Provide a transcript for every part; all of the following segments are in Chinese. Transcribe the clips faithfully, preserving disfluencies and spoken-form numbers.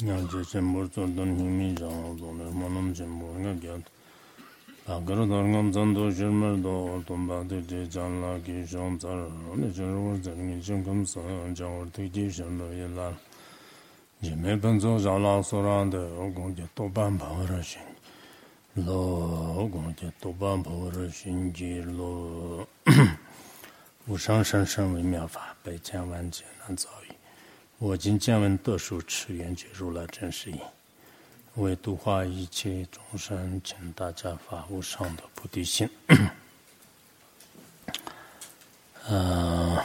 냥 제sem물 존돈 힘이 장도는 뭐는 zem물가 겨 아그로 더는 전도 줄물도 돈바들 제장라기 좀잘 어느 저런 저는 좀 검사 장을 되게 전로일라 제매번조 장라소란데 공제 또반 바워러신 로 공제 또반 바워러신 지로 无上甚深微妙法，百千万劫难遭遇。我今见闻得受持愿觉如来真实义，为度化一切众生，请大家发无上的菩提心。呃，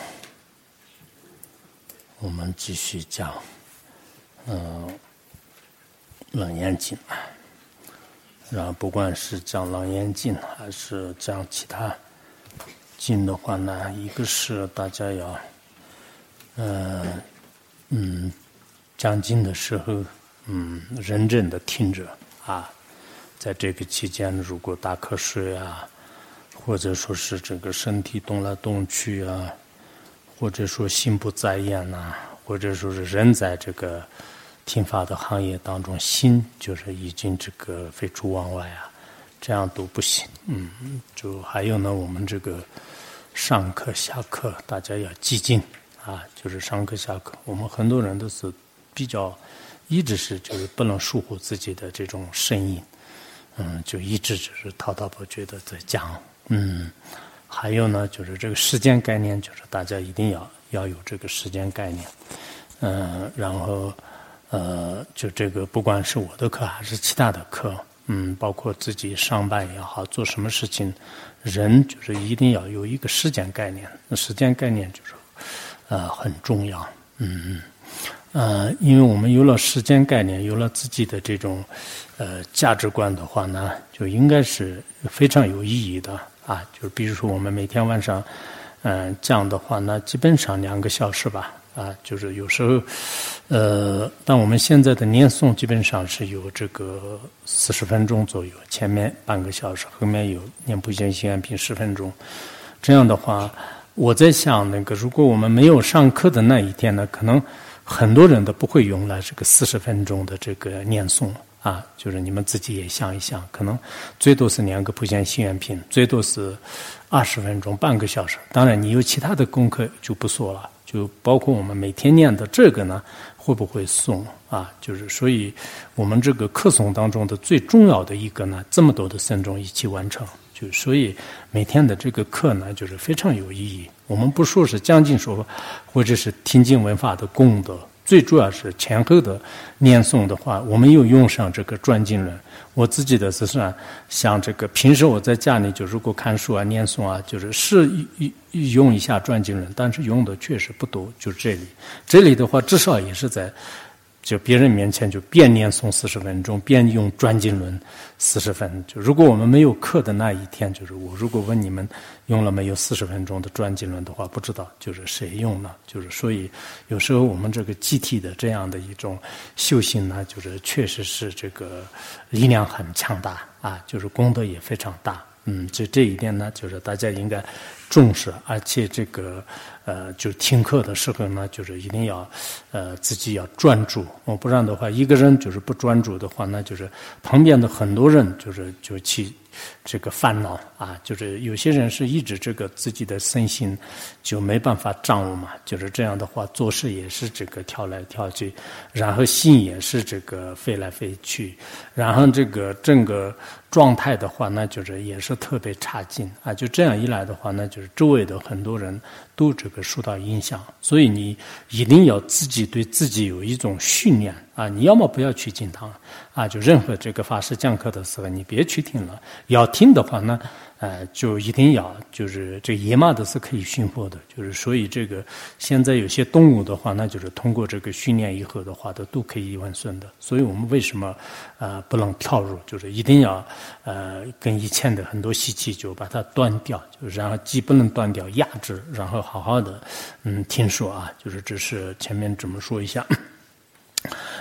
我们继续讲，呃，楞严经。然后不管是讲楞严经，还是讲其他经的话呢，一个是大家要，呃，嗯，讲经的时候，嗯，认真的听着啊。在这个期间，如果打瞌睡啊，或者说是这个身体动来动去啊，或者说心不在焉呐、啊，或者说是人在这个听法的行业当中，心就是已经这个飞出往外啊。这样都不行，嗯，就还有呢，我们这个上课下课，大家要激进啊，就是上课下课，我们很多人都是比较一直是就是不能疏忽自己的这种声音，嗯，就一直就是滔滔不绝的在讲，嗯，还有呢，就是这个时间概念，就是大家一定要要有这个时间概念，嗯，然后呃，就这个不管是我的课还是其他的课。嗯，包括自己上班也好，做什么事情，人就是一定要有一个时间概念。那时间概念就是，呃，很重要。嗯嗯，呃，因为我们有了时间概念，有了自己的这种，呃，价值观的话呢，就应该是非常有意义的啊。就是比如说我们每天晚上，嗯、呃，这样的话呢，基本上两个小时吧。啊，就是有时候，呃，但我们现在的念诵基本上是有这个四十分钟左右，前面半个小时，后面有念普贤行愿品十分钟。这样的话，我在想，那个如果我们没有上课的那一天呢，可能很多人都不会用来这个四十分钟的这个念诵啊。就是你们自己也想一想，可能最多是念个普贤行愿品，最多是二十分钟，半个小时。当然，你有其他的功课就不说了。就包括我们每天念的这个呢，会不会诵啊？就是所以我们这个课诵当中的最重要的一个呢，这么多的僧众一起完成，就所以每天的这个课呢，就是非常有意义。我们不说是讲经说，或者是听经闻法的功德，最主要是前后的念诵的话，我们又用上这个转经轮。我自己的是算像这个平时我在家里就如果看书啊念诵啊，就是是用一下转经轮，但是用的确实不多。就这里，这里的话至少也是在就别人面前就边念诵四十分钟，边用转经轮四十分。就如果我们没有课的那一天，就是我如果问你们用了没有四十分钟的转经轮的话，不知道就是谁用了。就是所以有时候我们这个集体的这样的一种修行呢，就是确实是这个力量很强大啊，就是功德也非常大。嗯，就这一点呢，就是大家应该重视，而且这个呃，就听课的时候呢，就是一定要呃自己要专注，哦，不然的话，一个人就是不专注的话，那就是旁边的很多人就是就去这个烦恼啊，就是有些人是一直这个自己的身心就没办法掌握嘛，就是这样的话，做事也是这个跳来跳去，然后心也是这个飞来飞去，然后这个整个状态的话，那就是也是特别差劲啊，就这样一来的话，那就是周围的很多人都这个受到影响，所以你一定要自己对自己有一种训练啊！你要么不要去进堂啊，就任何这个法师讲课的时候，你别去听了。要听的话呢，呃，就一定要就是这野马的是可以驯服的，就是所以这个现在有些动物的话，那就是通过这个训练以后的话，都都可以完顺的。所以我们为什么呃不能跳入？就是一定要呃跟以前的很多习气就把它断掉，就然后既不能断掉压制，然后好好的嗯听说啊，就是只是前面这么说一下。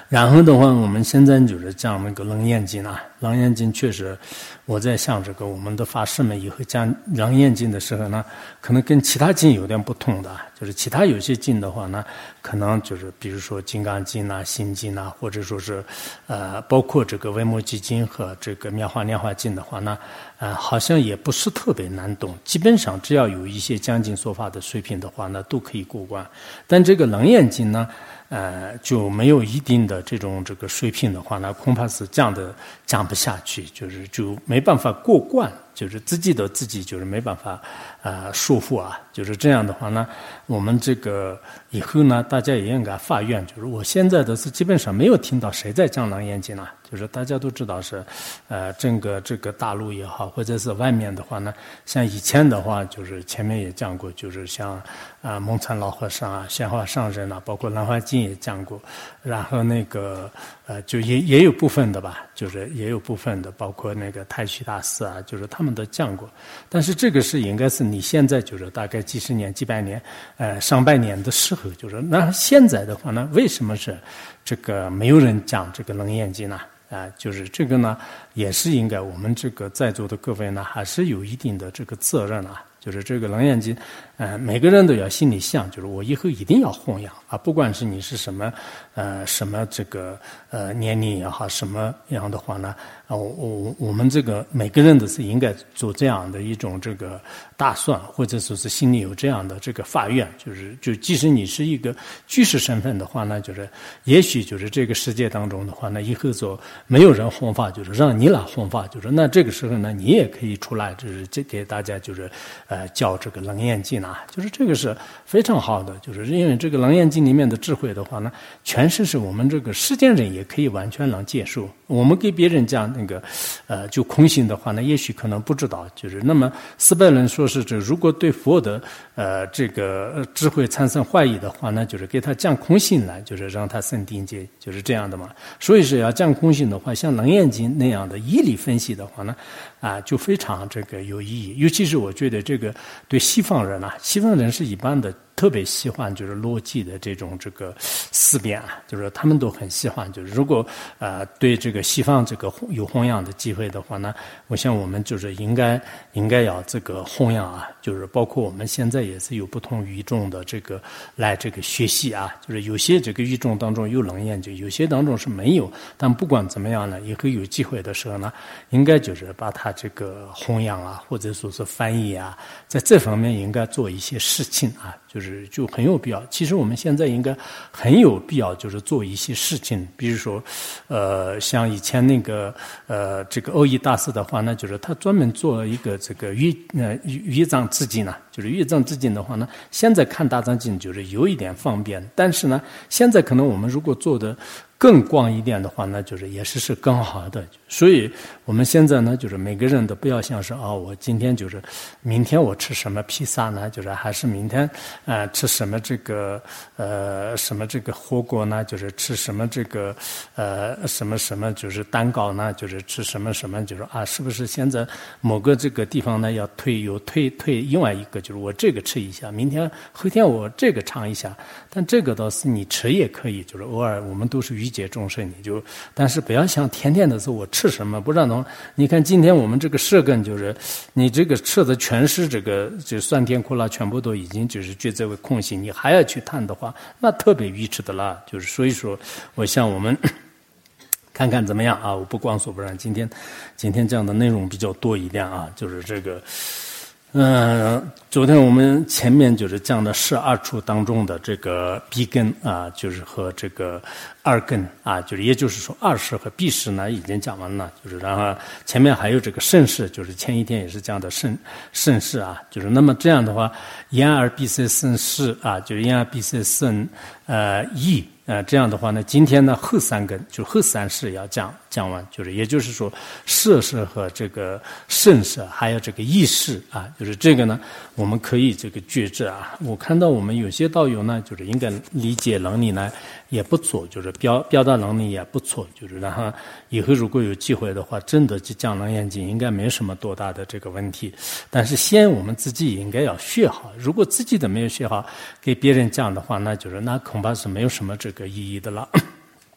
然后的话，我们现在就是讲那个楞严经啊，楞严经确实，我在想这个我们的法师们以后讲楞严经的时候呢，可能跟其他经有点不同的，就是其他有些经的话呢，可能就是比如说金刚经啊、心经啊，或者说是呃，包括这个维摩诘经和这个妙法莲华经的话呢，呃，好像也不是特别难懂，基本上只要有一些讲经说法的水平的话呢，都可以过关。但这个楞严经呢，呃，就没有一定的这种这个水平的话呢，恐怕是讲的讲不下去，就是就没办法过关，就是自己的自己就是没办法呃说服啊，就是这样的话呢，我们这个以后呢，大家也应该发愿，就是我现在的是基本上没有听到谁在讲楞严经啊，就是大家都知道是呃整个这个大陆也好，或者是外面的话呢，像以前的话，就是前面也讲过，就是像啊、呃、蒙参老和尚啊、显化上人啊，包括兰花经也讲过，然后那个呃就也也有部分的吧，就是也有部分的，包括那个太虚大师啊，就是他们都讲过。但是这个是应该是你现在就是大概几十年、几百年、呃上百年的时候，就是那现在的话呢，为什么是这个没有人讲这个楞严经呢？啊，就是这个呢，也是应该我们这个在座的各位呢，还是有一定的这个责任啊。就是这个楞严经，呃，每个人都要心里想，就是我以后一定要弘扬啊，不管是你是什么，呃，什么这个呃年龄也好，什么样的话呢，啊，我我我们这个每个人都是应该做这样的一种这个打算，或者说是心里有这样的这个发愿，就是就即使你是一个居士身份的话呢，就是也许就是这个世界当中的话呢，以后说没有人弘法，就是让你来弘法，就是那这个时候呢，你也可以出来，就是这给大家就是呃教这个楞严经啊，就是这个是非常好的，就是因为这个楞严经里面的智慧的话呢，全是是我们这个世间人也可以完全能接受。我们给别人讲那个呃就空性的话呢，也许可能不知道，就是那么斯拜伦说是这如果对佛的呃这个智慧产生怀疑的话呢，就是给他讲空性来，就是让他生定界，就是这样的嘛。所以是要讲空性的话，像楞严经那样的义理分析的话呢，啊就非常这个有意义。尤其是我觉得这个对西方人啊，西方人是一般的特别喜欢就是逻辑的这种这个思辨啊，就是他们都很喜欢。就是如果呃对这个西方这个有弘扬的机会的话呢，我想我们就是应该应该要这个弘扬啊，就是包括我们现在也是有不同语种的这个来这个学习啊，就是有些这个语种当中有楞严经，有些当中是没有。但不管怎么样呢，以后有机会的时候呢，应该就是把它这个弘扬啊，或者说是翻译啊，在这方面应该做一些事情啊，就是就很有必要。其实我们现在应该很有必要，就是做一些事情，比如说，呃，像以前那个呃这个欧义大师的话呢，就是他专门做了一个这个乐呃乐章自经呢，就是乐章自经的话呢，现在看大藏经就是有一点方便，但是呢，现在可能我们如果做的更广一点的话呢，就是也是是更好的。所以我们现在呢，就是每个人都不要想是啊、哦，我今天就是明天我吃什么披萨呢？就是还是明天呃吃什么这个呃什么这个火锅呢？就是吃什么这个呃什么什么就是蛋糕呢？就是吃什么什么就是啊，是不是现在某个这个地方呢要推有推推另外一个就是我这个吃一下，明天后天我这个尝一下，但这个倒是你吃也可以，就是偶尔我们都是愚解众生，你就但是不要想天天的时候我吃什么不让能。你看今天我们这个舌根就是你这个吃的全是这个就酸甜苦辣全部都已经就是觉知为空性，你还要去谈的话，那特别愚痴的啦。就是所以说，我想我们看看怎么样啊？我不光说不让，今天今天这样的内容比较多一点啊，就是这个。嗯，昨天我们前面就是讲的十二处当中的这个鼻根啊，就是和这个二根啊，就是也就是说二识和闭识呢已经讲完了，就是然后前面还有这个慎识，就是前一天也是讲的慎慎识啊，就是那么这样的话，眼耳鼻舌身识啊，就是眼耳鼻舌身呃意。呃，这样的话呢，今天呢后三根就后三识要讲讲完，就是也就是说色识和这个胜识还有这个意识啊，就是这个呢我们可以这个觉知啊。我看到我们有些道友呢，就是应该理解能力呢也不错，就是表表达能力也不错，就是然后以后如果有机会的话，真的去讲楞严经应该没什么多大的这个问题。但是先我们自己应该要学好，如果自己都没有学好，给别人讲的话，那就是那恐怕是没有什么这个意义的了。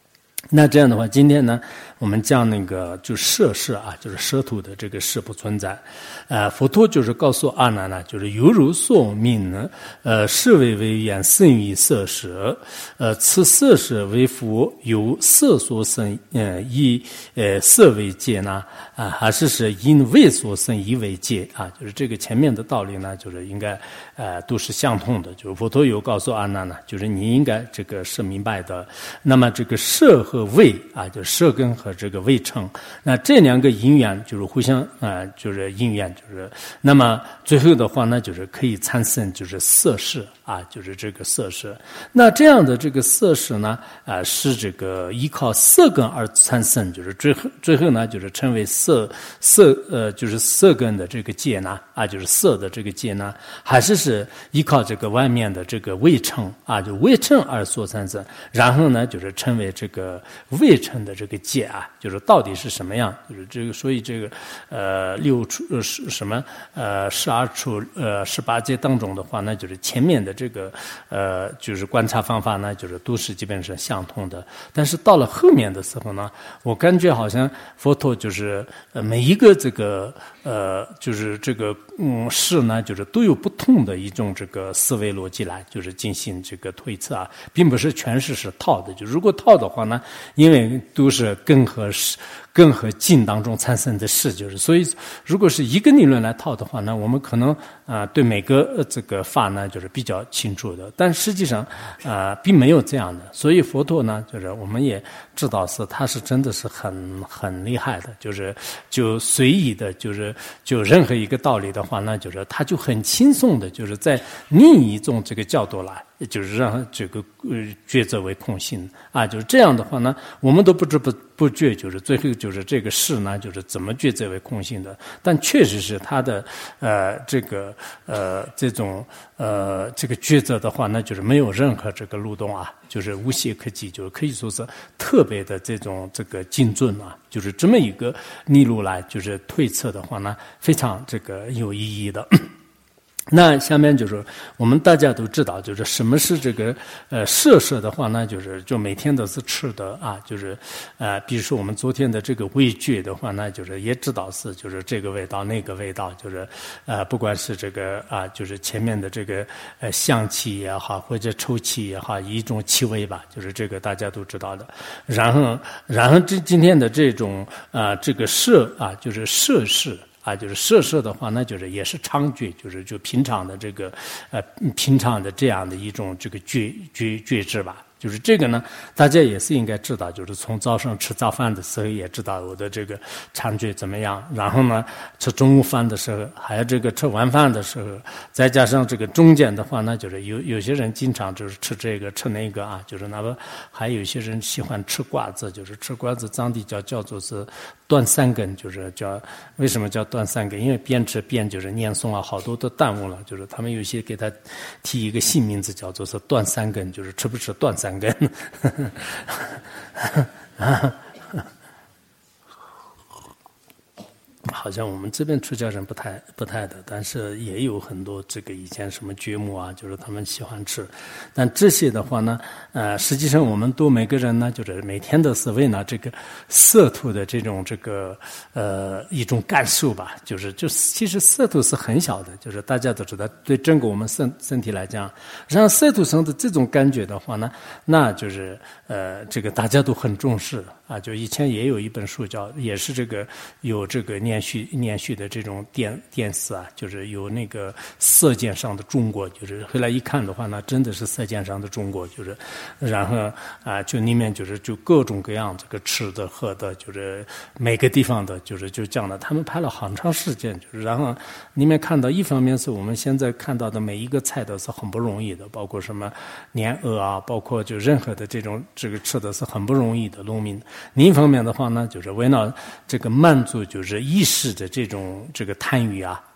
那这样的话，今天呢，我们讲那个就摄事啊，就是摄土的这个事不存在。呃，佛陀就是告诉阿难呢，就是犹如所命呢，呃，是为为缘生于色识，呃，此色识为佛由色所生，呃，以呃色为界呢，啊，还是是因味所生以为界啊？就是这个前面的道理呢，就是应该呃都是相通的。就是佛陀有告诉阿难呢，就是你应该这个是明白的。那么这个色和味啊，就色根和这个味乘，那这两个因缘就是互相啊、呃，就是因缘，就是那么最后的话呢，就是可以产生就是色识啊，就是这个色识。那这样的这个色识呢，啊、呃，是这个依靠色根而产生，就是最后最后呢，就是称为色色呃，就是色根的这个界呢，啊，就是色的这个界呢，还是是依靠这个外面的这个味乘啊，就味乘而所产生，然后呢，就是称为这个味乘的这个界啊，就是到底是什么样？就是这个，所以这个呃六处呃是什么呃十二处呃十八界当中的话呢，就是前面的这个呃就是观察方法呢，就是都是基本上相通的。但是到了后面的时候呢，我感觉好像佛陀就是呃每一个这个呃就是这个嗯事呢，就是都有不同的一种这个思维逻辑来，就是进行这个推测啊，并不是全是是套的。就如果套的话呢，因为都是根和根和茎当中产生的事，就是所以如果是一个理论来套的话呢，我们可能啊、呃、对每个、呃、这个法呢就是比较清楚的，但实际上啊、呃、并没有这样的。所以佛陀呢，就是我们也知道是他是真的是很很厉害的，就是就随意的，就是就任何一个道理的话呢，就是他就很轻松的，就是在另一种这个角度来。就是让这个呃抉择为空性啊，就是这样的话呢，我们都不知不不觉，就是最后就是这个事呢，就是怎么抉择为空性的。但确实是他的呃这个呃这种呃这个抉择的话呢，就是没有任何这个漏洞啊，就是无懈可击，就是可以说是特别的这种这个精准啊，就是这么一个逆路来就是推测的话呢，非常这个有意义的。那下面就是我们大家都知道，就是什么是这个呃摄食的话呢，就是就每天都是吃的啊，就是呃比如说我们昨天的这个味觉的话呢，就是也知道是就是这个味道那个味道，就是呃不管是这个啊就是前面的这个呃香气也好或者臭气也好，一种气味吧，就是这个大家都知道的。然后然后这今天的这种啊这个摄啊就是摄食。啊，就是摄食的话，那就是也是常觉，就是就平常的这个，呃，平常的这样的一种这个觉觉觉知吧。就是这个呢，大家也是应该知道，就是从早上吃早饭的时候也知道我的这个常觉怎么样，然后呢，吃中午饭的时候，还有这个吃晚饭的时候，再加上这个中间的话呢，就是有有些人经常就是吃这个吃那个啊，就是那么还有一些人喜欢吃瓜子，就是吃瓜子，当地叫叫做是断三根，就是叫为什么叫断三根？因为边吃边就是念诵啊，好多都耽误了，就是他们有些给他提一个新名字，叫做是断三根，就是吃不吃断三根。跟好像我们这边出家人不太不太的，但是也有很多这个以前什么觉母啊，就是他们喜欢吃。但这些的话呢，呃，实际上我们都每个人呢，就是每天都是为了这个色土的这种这个呃一种感受吧，就是就其实色土是很小的，就是大家都知道，对整个我们身身体来讲，让色土上的这种感觉的话呢，那就是呃这个大家都很重视啊。就以前也有一本书叫，也是这个有这个念续念续的这种电电视啊，就是有那个色鉴上的中国，就是后来一看的话呢，真的是色鉴上的中国，就是然后啊，就里面就是就各种各样这个吃的喝的，就是每个地方的，就是就这样的，他们拍了很长时间，就是然后里面看到一方面是我们现在看到的每一个菜都是很不容易的，包括什么年鹅啊，包括就任何的这种这个吃的是很不容易的农民。另一方面的话呢，就是为了这个满足就是一时的这种这个贪欲啊，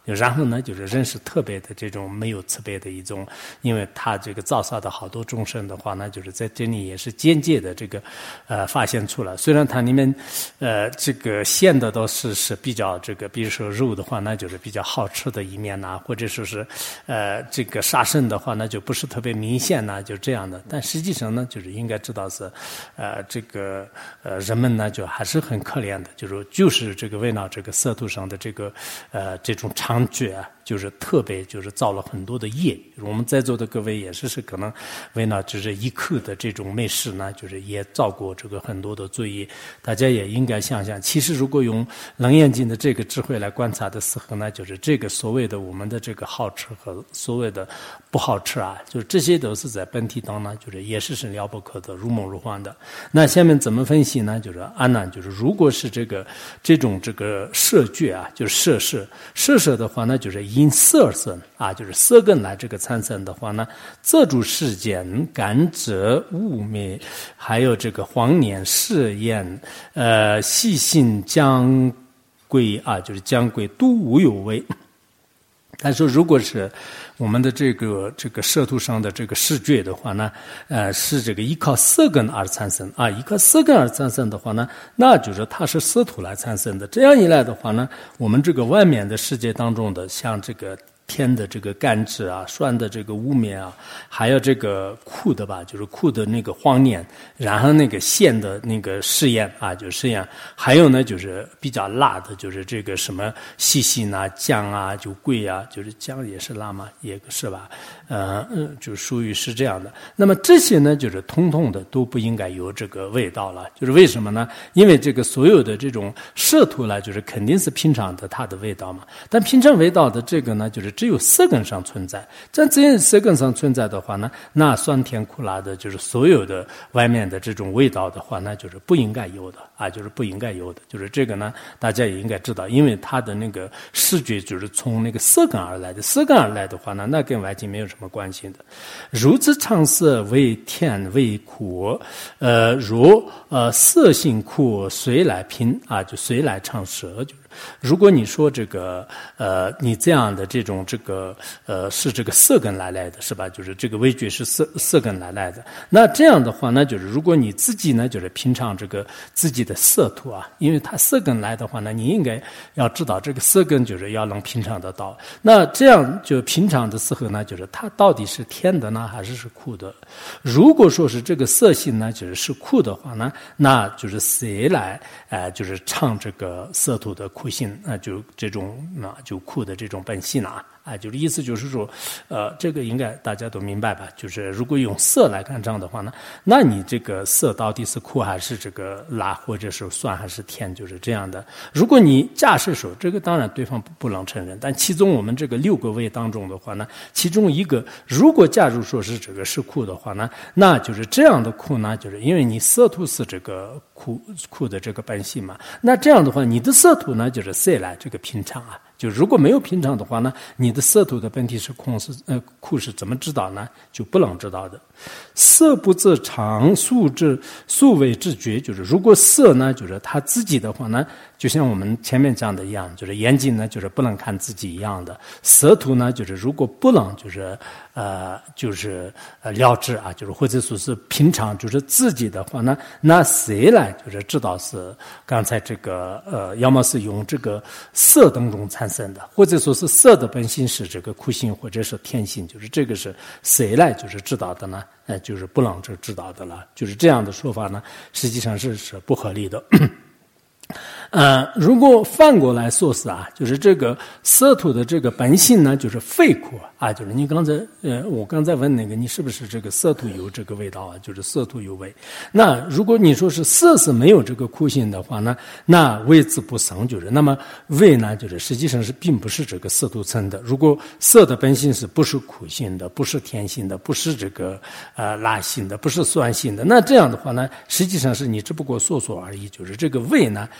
然后呢，就是人是特别的这种没有慈悲的一种，因为他这个造杀的好多众生的话呢，就是在这里也是间接的这个呃发现出来。虽然它里面呃这个现的都是是比较这个，比如说肉的话，那就是比较好吃的一面呐、啊，或者说是呃这个杀生的话，那就不是特别明显呐、啊，就这样的。但实际上呢，就是应该知道是呃这个呃人们呢就还是很可怜的，就是就是这个为了这个色图上的这个呃这种猖獗啊，就是特别就是造了很多的业。我们在座的各位也是是可能为了就是一刻的这种美事呢，就是也造过这个很多的罪业。大家也应该想想，其实如果用楞严经的这个智慧来观察的时候呢，就是这个所谓的我们的这个好吃和所谓的不好吃啊，就是这些都是在本体当呢，就是也是是了不可得、如梦如幻的。那下面怎么分析呢？就是阿难，就是如果是这个这种这个色觉啊，就是色色色色的话呢，就是因色生啊，就是色根来这个产生的话呢，这诸世间感者物灭，还有这个黄年试验，呃，细心将归啊，就是将归都无有为。他说，如果是我们的这个这个色图上的这个视觉的话呢，呃，是这个依靠色根而产生啊，依靠色根而产生的话呢，那就是它是色图来产生的。这样一来的话呢，我们这个外面的世界当中的，像这个天的这个甘蔗啊，酸的这个污面啊，还有这个苦的吧，就是苦的那个荒年，然后那个咸的那个试验啊，就试验，还有呢就是比较辣的，就是这个什么细辛啊、姜啊、就桂啊，就是姜也是辣嘛，也是吧？呃，就属于是这样的。那么这些呢，就是通通的都不应该有这个味道了。就是为什么呢？因为这个所有的这种色图呢，就是肯定是平常的它的味道嘛。但平常味道的这个呢，就是只有色根上存在。在只有色根上存在的话呢，那酸甜苦辣的，就是所有的外面的这种味道的话，那就是不应该有的啊，就是不应该有的。就是这个呢，大家也应该知道，因为它的那个视觉就是从那个色根而来的，色根而来的话呢，那跟外境没有什么关系的。如之常色为甜为苦，呃，如呃色性苦，谁来品啊？就谁来尝舌？就是如果你说这个呃，你这样的这种这个呃是这个色根来来的，是吧？就是这个味觉是色色根来来的。那这样的话呢，就是如果你自己呢，就是品尝这个自己的色图啊，因为它色根来的话呢，你应该要知道这个色根就是要能品尝得到。那这样就品尝的时候呢，就是它到底是甜的呢，还是是苦的？如果说是这个色性呢，就是是苦的话呢，那就是谁来呃，就是尝这个色图的苦性啊，就这种啊，就苦的这种本性啊，啊，就是意思就是说，呃，这个应该大家都明白吧？就是如果用色来看账的话呢，那你这个色到底是苦还是这个辣，或者是酸还是甜，就是这样的。如果你假设说这个，当然对方不不能承认，但其中我们这个六个味当中的话呢，其中一个如果假如说是这个是苦的话呢，那就是这样的苦呢，就是因为你色图是这个苦苦的这个本性嘛，那这样的话，你的色图呢就是谁来这个品尝啊？就如果没有品尝的话呢，你的色图的本体是空是呃苦是怎么知道呢？就不能知道的。色不自常，素知素为知觉，就是如果色呢，就是他自己的话呢，就像我们前面讲的一样，就是眼睛呢，就是不能看自己一样的。色图呢，就是如果不能就是呃就是呃了知啊，就是或者说是平常就是自己的话呢，那谁来就是知道是刚才这个呃，要么是用这个色当中产生的，或者说是色的本性是这个苦性或者是甜性，就是这个是谁来就是知道的呢？呃，就是不能知道的了。就是这样的说法呢，实际上是是不合理的。呃，如果反过来说是啊，就是这个色图的这个本性呢，就是非苦啊，就是你刚才呃，我刚才问那个，你是不是这个色图有这个味道啊？就是色图有味。那如果你说是色是没有这个苦性的话呢，那味自不生，就是那么味呢，就是实际上是并不是这个色图成的。如果色的本性是不是苦性的，不是甜性的，不是这个呃辣性的，不是酸性的，那这样的话呢，实际上是你只不过说说而已，就是这个味呢，并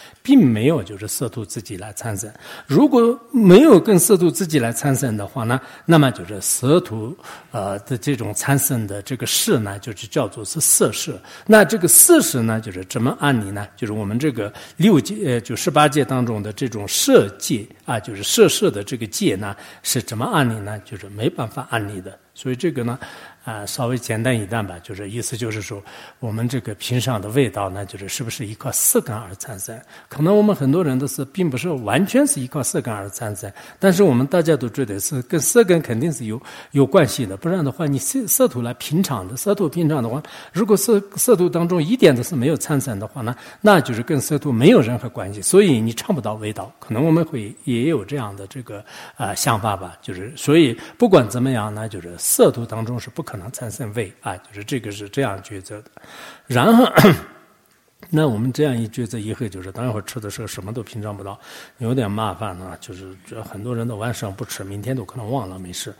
没有就是色土自己来产生。如果没有跟色土自己来产生的话呢，那么就是色土呃的这种产生的这个事呢，就是叫做是色事。那这个色事呢，就是怎么按理呢？就是我们这个六界呃就十八界当中的这种色界啊，就是色事的这个界呢，是怎么按理呢？就是没办法按理的。所以这个呢啊、呃，稍微简单一点吧，就是意思就是说，我们这个平常的味道呢，就是是不是依靠色感而产生？可能我们很多人都是并不是完全是依靠色感而产生，但是我们大家都觉得是跟色感肯定是有有关系的，不然的话，你色色土来品尝的，色土品尝的话，如果色色土当中一点都是没有产生的话呢，那就是跟色土没有任何关系，所以你尝不到味道。可能我们会也有这样的这个啊、呃、想法吧，就是所以不管怎么样呢，就是色土当中是不可能产生味啊，就是这个是这样抉择的。然后那我们这样一抉择以后，就是等一会儿吃的时候什么都品尝不到，有点麻烦呢。就是很多人都晚上不吃，明天都可能忘了，没事。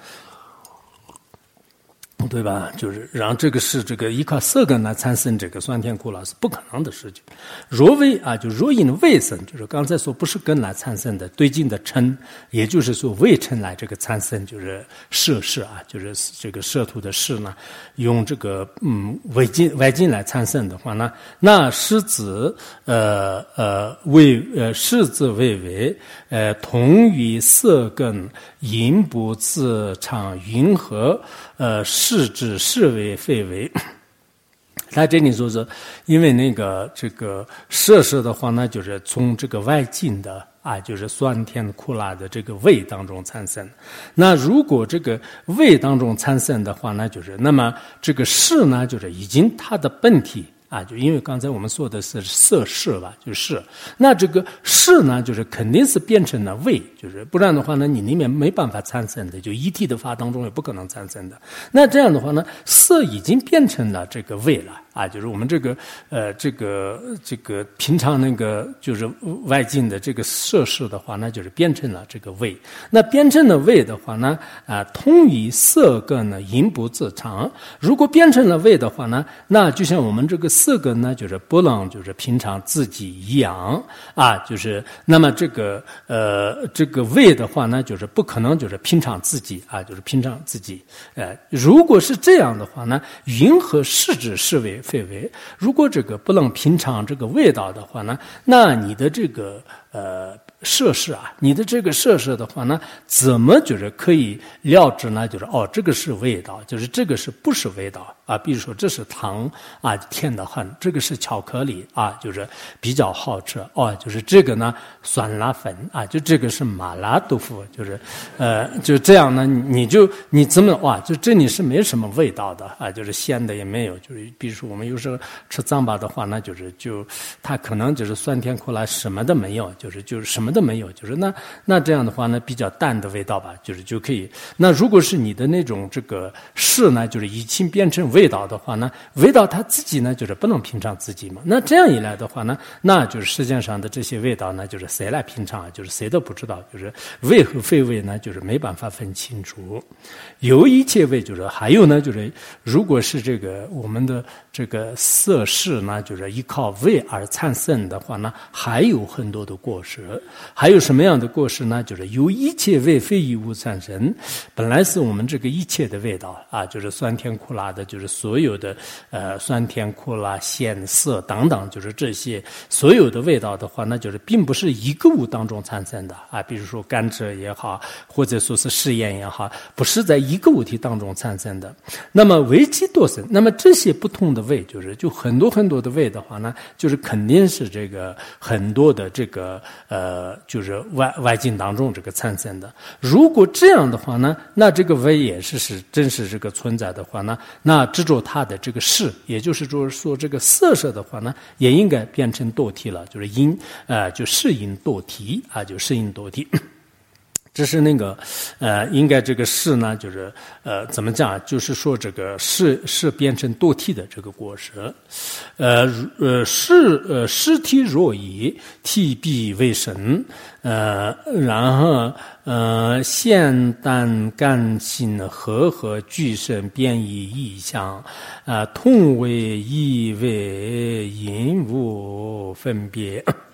对吧？就是，然后这个是这个依靠色根来产生这个酸甜苦辣是不可能的事情。若味啊，就若因味生，就是刚才说不是根来产生的对境的尘，也就是说味尘来这个产生，就是摄事啊，就是这个摄土的事呢，用这个嗯外境外境来产生的话呢，那实质呃呃味呃实质味为呃同于色根因不自常云和呃是指是为非为。他这里说是因为那个这个摄事的话呢，就是从这个外境的啊，就是酸甜苦辣的这个味当中产生。那如果这个味当中产生的话呢，就是那么这个事呢，就是已经它的本体啊，就因为刚才我们说的是色事吧，就是那这个事呢，就是肯定是变成了味，就是不然的话呢，你里面没办法产生的，就一体的法当中也不可能产生的。那这样的话呢，色已经变成了这个味了啊，就是我们这个呃这个这个平常那个就是外境的这个色事的话，那就是变成了这个味。那变成了味的话呢，啊、呃，同于色根呢，因不自常。如果变成了味的话呢，那就像我们这个色根呢，就是不能就是平常自己一样啊，就是那么这个呃这个味的话呢，就是不可能就是平常自己啊，就是平常自己。呃，如果是这样的话呢，云和是指是为非为。如果这个不能品尝这个味道的话呢，那你的这个呃摄事啊，你的这个摄事的话呢，怎么就是可以料知呢？就是哦，这个是味道，就是这个是不是味道啊？比如说这是糖啊，甜得很；这个是巧克力啊，就是比较好吃哦。就是这个呢，酸辣粉啊，就这个是麻辣豆腐，就是呃，就这样呢，你就你怎么哇？就这里是没什么味道的啊，就是咸的也没有。就是比如说我们有时候吃糌粑的话呢，就是就它可能就是酸甜苦辣什么都没有，就是就是什么都没有，就是那那这样的话呢，比较淡的味道吧，就是就可以。那如果是你的那种这个事呢，就是已经变成味道的话呢，味道它自己呢就是不能品尝自己嘛。那这样一来的话呢，那就是世界上的这些味道呢，就是谁来品尝啊？就是谁都不知道，就是味和非味呢，就是没办法分清楚。有一切味，就是还有呢，就是如果是这个我们的这个色事呢，就是依靠味而产生的话呢，还有很多的过失。还有什么样的过失呢？就是由一切味非一物产生，本来是我们这个一切的味道啊，就是酸甜苦辣的，就是所有的呃酸甜苦辣咸涩等等，就是这些所有的味道的话，那就是并不是一个物当中产生的啊，比如说甘蔗也好，或者说是食盐也好，不是在一个物体当中产生的。那么为其多生，那么这些不同的味，就是就很多很多的味的话呢，就是肯定是这个很多的这个呃，就是外外境当中这个产生的。如果这样的话呢，那这个味也是是真实这个存在的话呢，那执着它的这个事，也就是说说这个色色的话呢，也应该变成多体了，就是因呃，就适应多体啊，就适应多体。这是那个，呃，应该这个事呢，就是呃，怎么讲？就是说这个事是变成多体的这个过失，呃呃，事呃实体若以体必为生，呃，然后呃，现淡甘辛和合俱生变异异象，啊、呃，同为异为因无分别。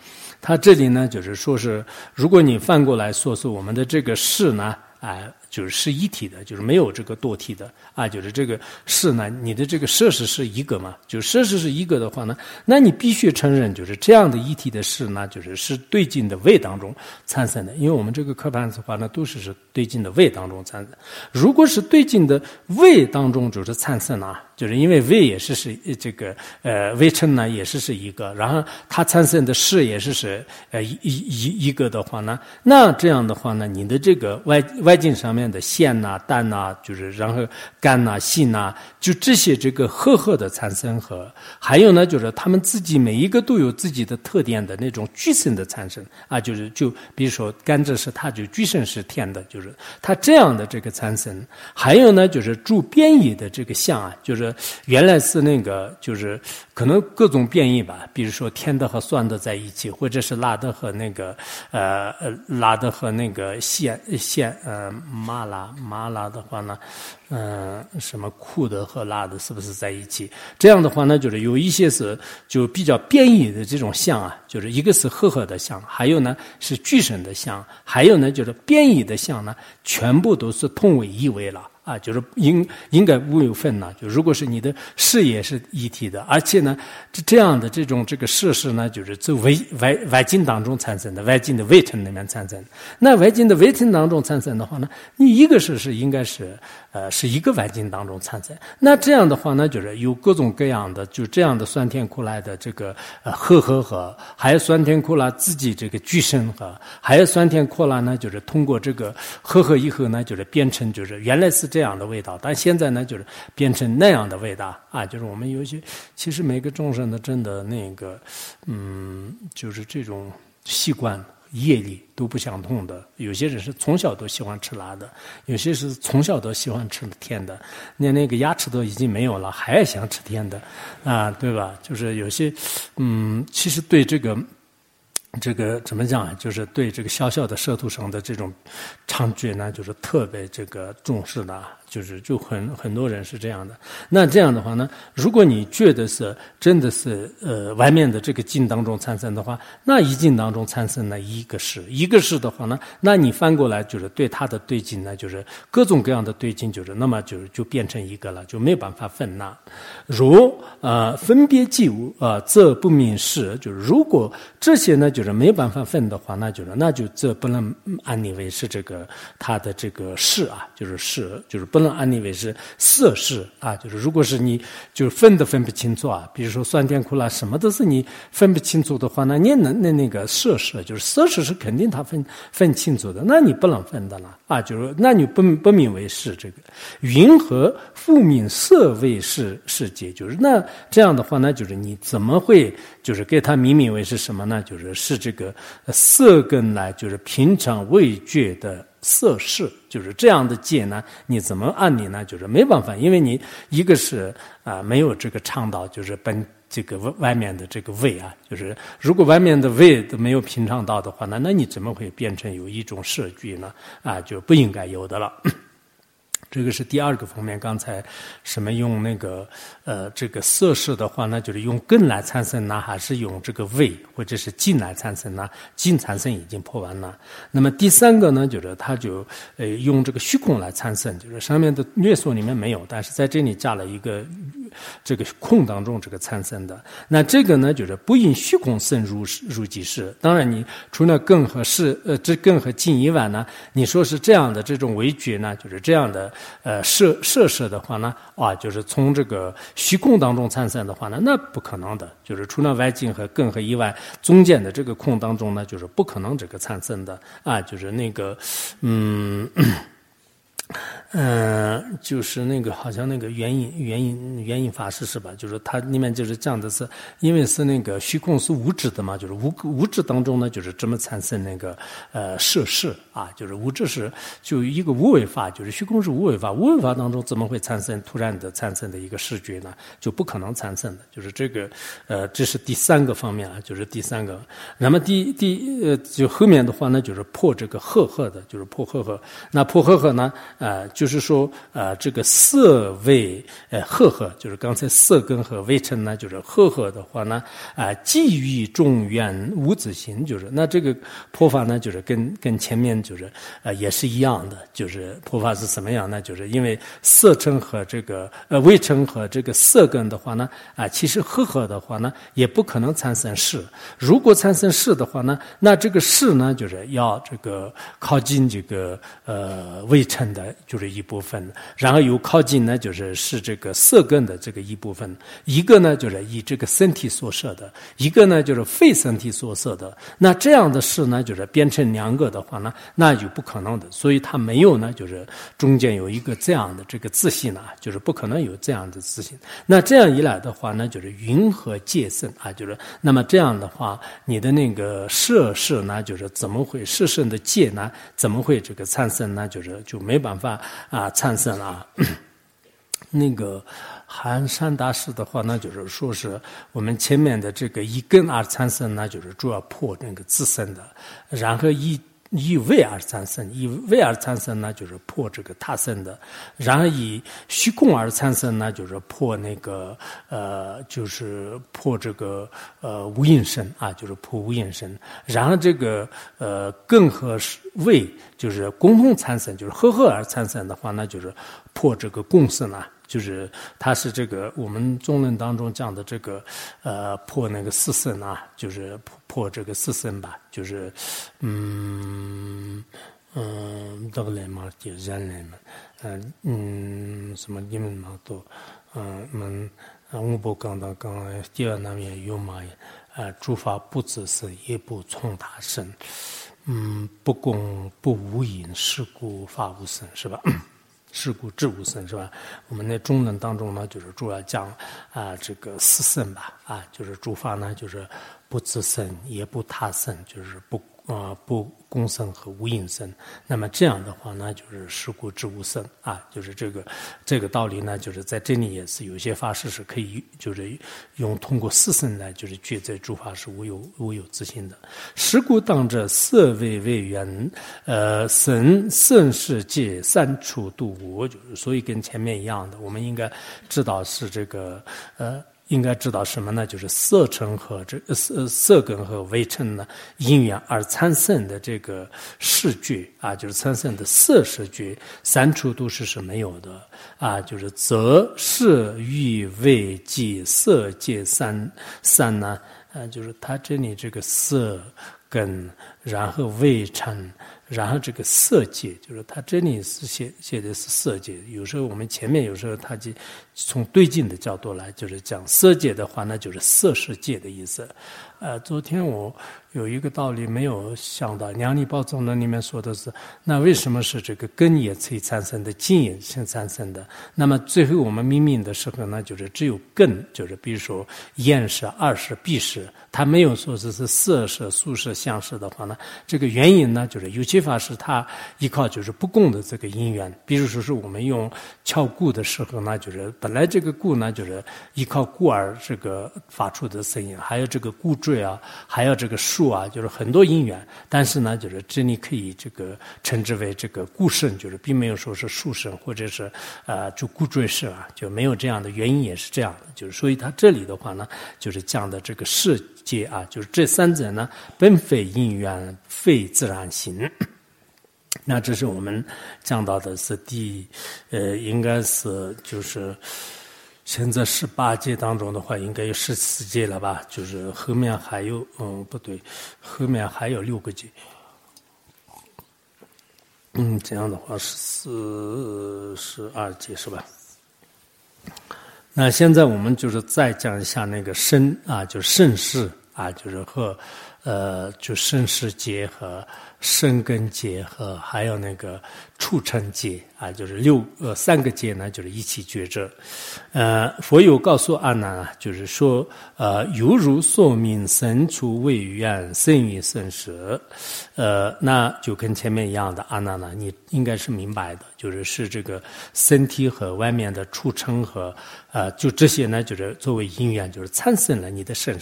他这里呢就是说是，如果你反过来说是我们的这个事呢，啊、呃，就是是一体的，就是没有这个多体的啊，就是这个事呢，你的这个设施是一个嘛，就是设施是一个的话呢，那你必须承认，就是这样的一体的事呢，就是是对境的位当中产生的，因为我们这个课盘的话呢，都是是对境的位当中产生。如果是对境的位当中就是产生啊，就是因为位也是是这个呃位称呢也是是一个，然后它产生的事也是是呃一一一个的话呢，那这样的话呢，你的这个外外境上面的线呐、蛋呐，就是然后干呐、性呐，就这些这个赫赫的产生和，还有呢，就是他们自己每一个都有自己的特点的那种具身的产生啊，就是就比如说甘蔗是它就具身是天的，就是它这样的这个产生，还有呢，就是注变异的这个相啊，就是原来是那个就是可能各种变异吧，比如说甜的和酸的在一起，或者是辣的和那个呃呃辣的和那个咸咸呃麻辣麻辣的话呢，嗯、呃、什么苦的和辣的是不是在一起？这样的话呢，就是有一些是就比较变异的这种相啊，就是一个是赫赫的相，还有呢是具身的相，还有呢就是变异的相呢，全部都是同为一为了。啊，就是应应该无有分呢。就如果是你的事业是一体的，而且呢，这样的这种这个设施呢，就是在外外外境当中产生的，外境的微尘里面产生的。那外境的微尘当中产生的话呢，你一个事是应该是呃是一个外境当中产生。那这样的话呢，就是有各种各样的就这样的酸甜苦辣的这个呃和和和，还有酸甜苦辣自己这个具身和，还有酸甜苦辣呢，就是通过这个和和以后呢，就是变成就是原来是这样的味道，但现在呢，就是变成那样的味道啊！就是我们有些，其实每个众生的真的那个，嗯，就是这种习惯、业力都不相同的。有些人是从小都喜欢吃辣的，有些是从小都喜欢吃甜的，那那个牙齿都已经没有了，还想吃甜的，啊，对吧？就是有些，嗯，其实对这个。这个怎么讲啊？就是对这个小小的舌头上的这种尝觉呢，就是特别这个重视的，就是就很很多人是这样的。那这样的话呢，如果你觉得是真的是呃外面的这个境当中产生的话，那一境当中产生了一个事，一个事的话呢，那你翻过来就是对它的对境呢，就是各种各样的对境，就是那么就是就变成一个了，就没有办法分了。如呃分别即无啊，则不明事，就是如果这些呢就。就是没有办法分的话，那就是那就这不能安立为是这个它的这个事啊，就是事，就是不能安立为是色事啊。就是如果是你就是分都分不清楚啊，比如说酸甜苦辣什么都是你分不清楚的话，那你那那那个色事就是色事是肯定它分分清楚的，那你不能分的了啊。就是那你不不名为是这个云和复名色为是世界，就是那这样的话呢，就是你怎么会就是给它命名为是什么呢？就是是这个色根来，就是平常味觉的色事，就是这样的界呢，你怎么按理呢？就是没办法，因为你一个是啊、呃、没有这个倡导，就是本这个外面的这个味啊，就是如果外面的味都没有品尝到的话，那那你怎么会变成有一种色觉呢？啊，就不应该有的了。这个是第二个方面，刚才什么用那个呃这个色事的话呢，就是用根来产生呢，还是用这个味或者是境来产生呢？境产生已经破完了。那么第三个呢，就是它就呃用这个虚空来产生，就是上面的略说里面没有，但是在这里加了一个这个空当中这个产生的。那这个呢，就是不因虚空生入入即是。当然，你除了根和事呃这根和境以外呢，你说是这样的这种味觉呢，就是这样的。呃，设设设的话呢，啊，就是从这个虚空当中产生的话呢，那不可能的。就是除了外境和根和以外，中间的这个空当中呢，就是不可能这个产生的啊，就是那个，嗯。嗯、呃，就是那个好像那个原因原因原因法师是吧？就是它里面就是讲的是，因为是那个虚空是无质的嘛，就是无无质当中呢，就是这么产生那个呃设事啊，就是无质是就一个无为法，就是虚空是无为法，无为法当中怎么会产生突然的产生的一个视觉呢？就不可能产生的，就是这个呃，这是第三个方面啊，就是第三个。那么第第呃，就后面的话呢，就是破这个赫赫的，就是破赫赫。那破赫赫呢，呃。 就是说呃这个色味呃和合，就是刚才色根和味尘呢，就是和合的话呢啊、呃，基于中原无自性，就是那这个破法呢，就是跟跟前面就是呃也是一样的，就是破法是什么样呢？就是因为色尘和这个呃味尘和这个色根的话呢啊、呃，其实和合的话呢，也不可能产生识。如果产生识的话呢，那这个识呢，就是要这个靠近这个呃味尘的，就是一部分，然后有靠近呢，就是是这个色根的这个一部分。一个呢，就是以这个身体所摄的，一个呢，就是非身体所摄的。那这样的识呢，就是变成两个的话呢，那就不可能的。所以它没有呢，就是中间有一个这样的这个自性啊，就是不可能有这样的自性。那这样一来的话呢，就是云和界生啊，就是那么这样的话，你的那个摄识呢，就是怎么会摄生的界呢？怎么会这个产生呢？就是就没办法啊产生啊。那个寒山大师的话呢，就是说是我们前面的这个一根而产生呢，就是主要破那个自身的，然后一以味而产生，以味而产生呢，就是破这个他生的；然后以虚空而产生呢，就是破那个呃，就是破这个呃无因身啊，就是破无因身。然后这个呃根和味就是共同产生，就是合合而产生的话，那就是破这个共生啊。就是它是这个我们中论当中讲的这个呃破那个四生啊，就是破破这个四生吧，就是嗯嗯这个来嘛就人类嘛，嗯嗯什么你们嘛都嗯们我不刚刚刚第二那边有嘛呃诸法不自生也不从他生，嗯不共不无因是故法无生，是吧？是故智无生，是吧？我们在中论当中呢，就是主要讲啊、呃、这个四生吧，啊就是诸法呢就是不自生也不他生，就是不啊、呃、不共生和无因生。那么这样的话呢，就是是故智无生啊，就是这个这个道理呢，就是在这里也是有些法师是可以就是用通过四生来就是觉这诸法是无有无有自性的。是故当着色味为缘，呃生生世界三处度无，就是所以跟前面一样的，我们应该知道是这个呃。应该知道什么呢？就是色尘和这个色色根和味尘呢因缘而产生的这个视觉啊，就是产生的色视觉三处都是是没有的啊，就是则色欲味即色界三三呢，啊，就是它这里这个色根，然后味尘。然后这个色界，就是它这里是写写的是色界，有时候我们前面有时候它就从对境的角度来，就是讲色界的话，那就是色世界的意思。呃，昨天我有一个道理没有想到，《量理宝总论》里面说的是，那为什么是这个根也可以产生的，境也是产生的？那么最后我们明明的时候呢，就是只有根，就是比如说厌识、二识、闭识，它没有说是是色识、数识、相识的话呢，这个原因呢，就是有些法是它依靠就是不共的这个因缘，比如说是我们用敲鼓的时候呢，就是本来这个鼓呢，就是依靠鼓而这个发出的声音，还有这个鼓坠啊，还有这个树啊，就是很多因缘，但是呢，就是这里可以这个称之为这个鼓声，就是并没有说是树声或者是呃就鼓坠声啊，就没有这样的原因也是这样的，就是所以它这里的话呢，就是讲的这个世界啊，就是这三者呢，本非因缘，非自然性。那这是我们讲到的是第，呃，应该是就是现在十八节当中的话，应该有十四节了吧？就是后面还有，嗯，不对，后面还有六个节。嗯，这样的话是四十二节是吧？那现在我们就是再讲一下那个身啊，就是身世啊，就是和呃，就身世结合。生根结合，还有那个处成结啊，就是六呃三个结呢，就是一起觉着。呃，佛有告诉阿难啊，就是说呃，犹如所明生处为缘，生于生死。呃，那就跟前面一样的，阿难呢，你应该是明白的，就是是这个身体和外面的处成和呃，就这些呢，就是作为因缘，就是产生了你的生死。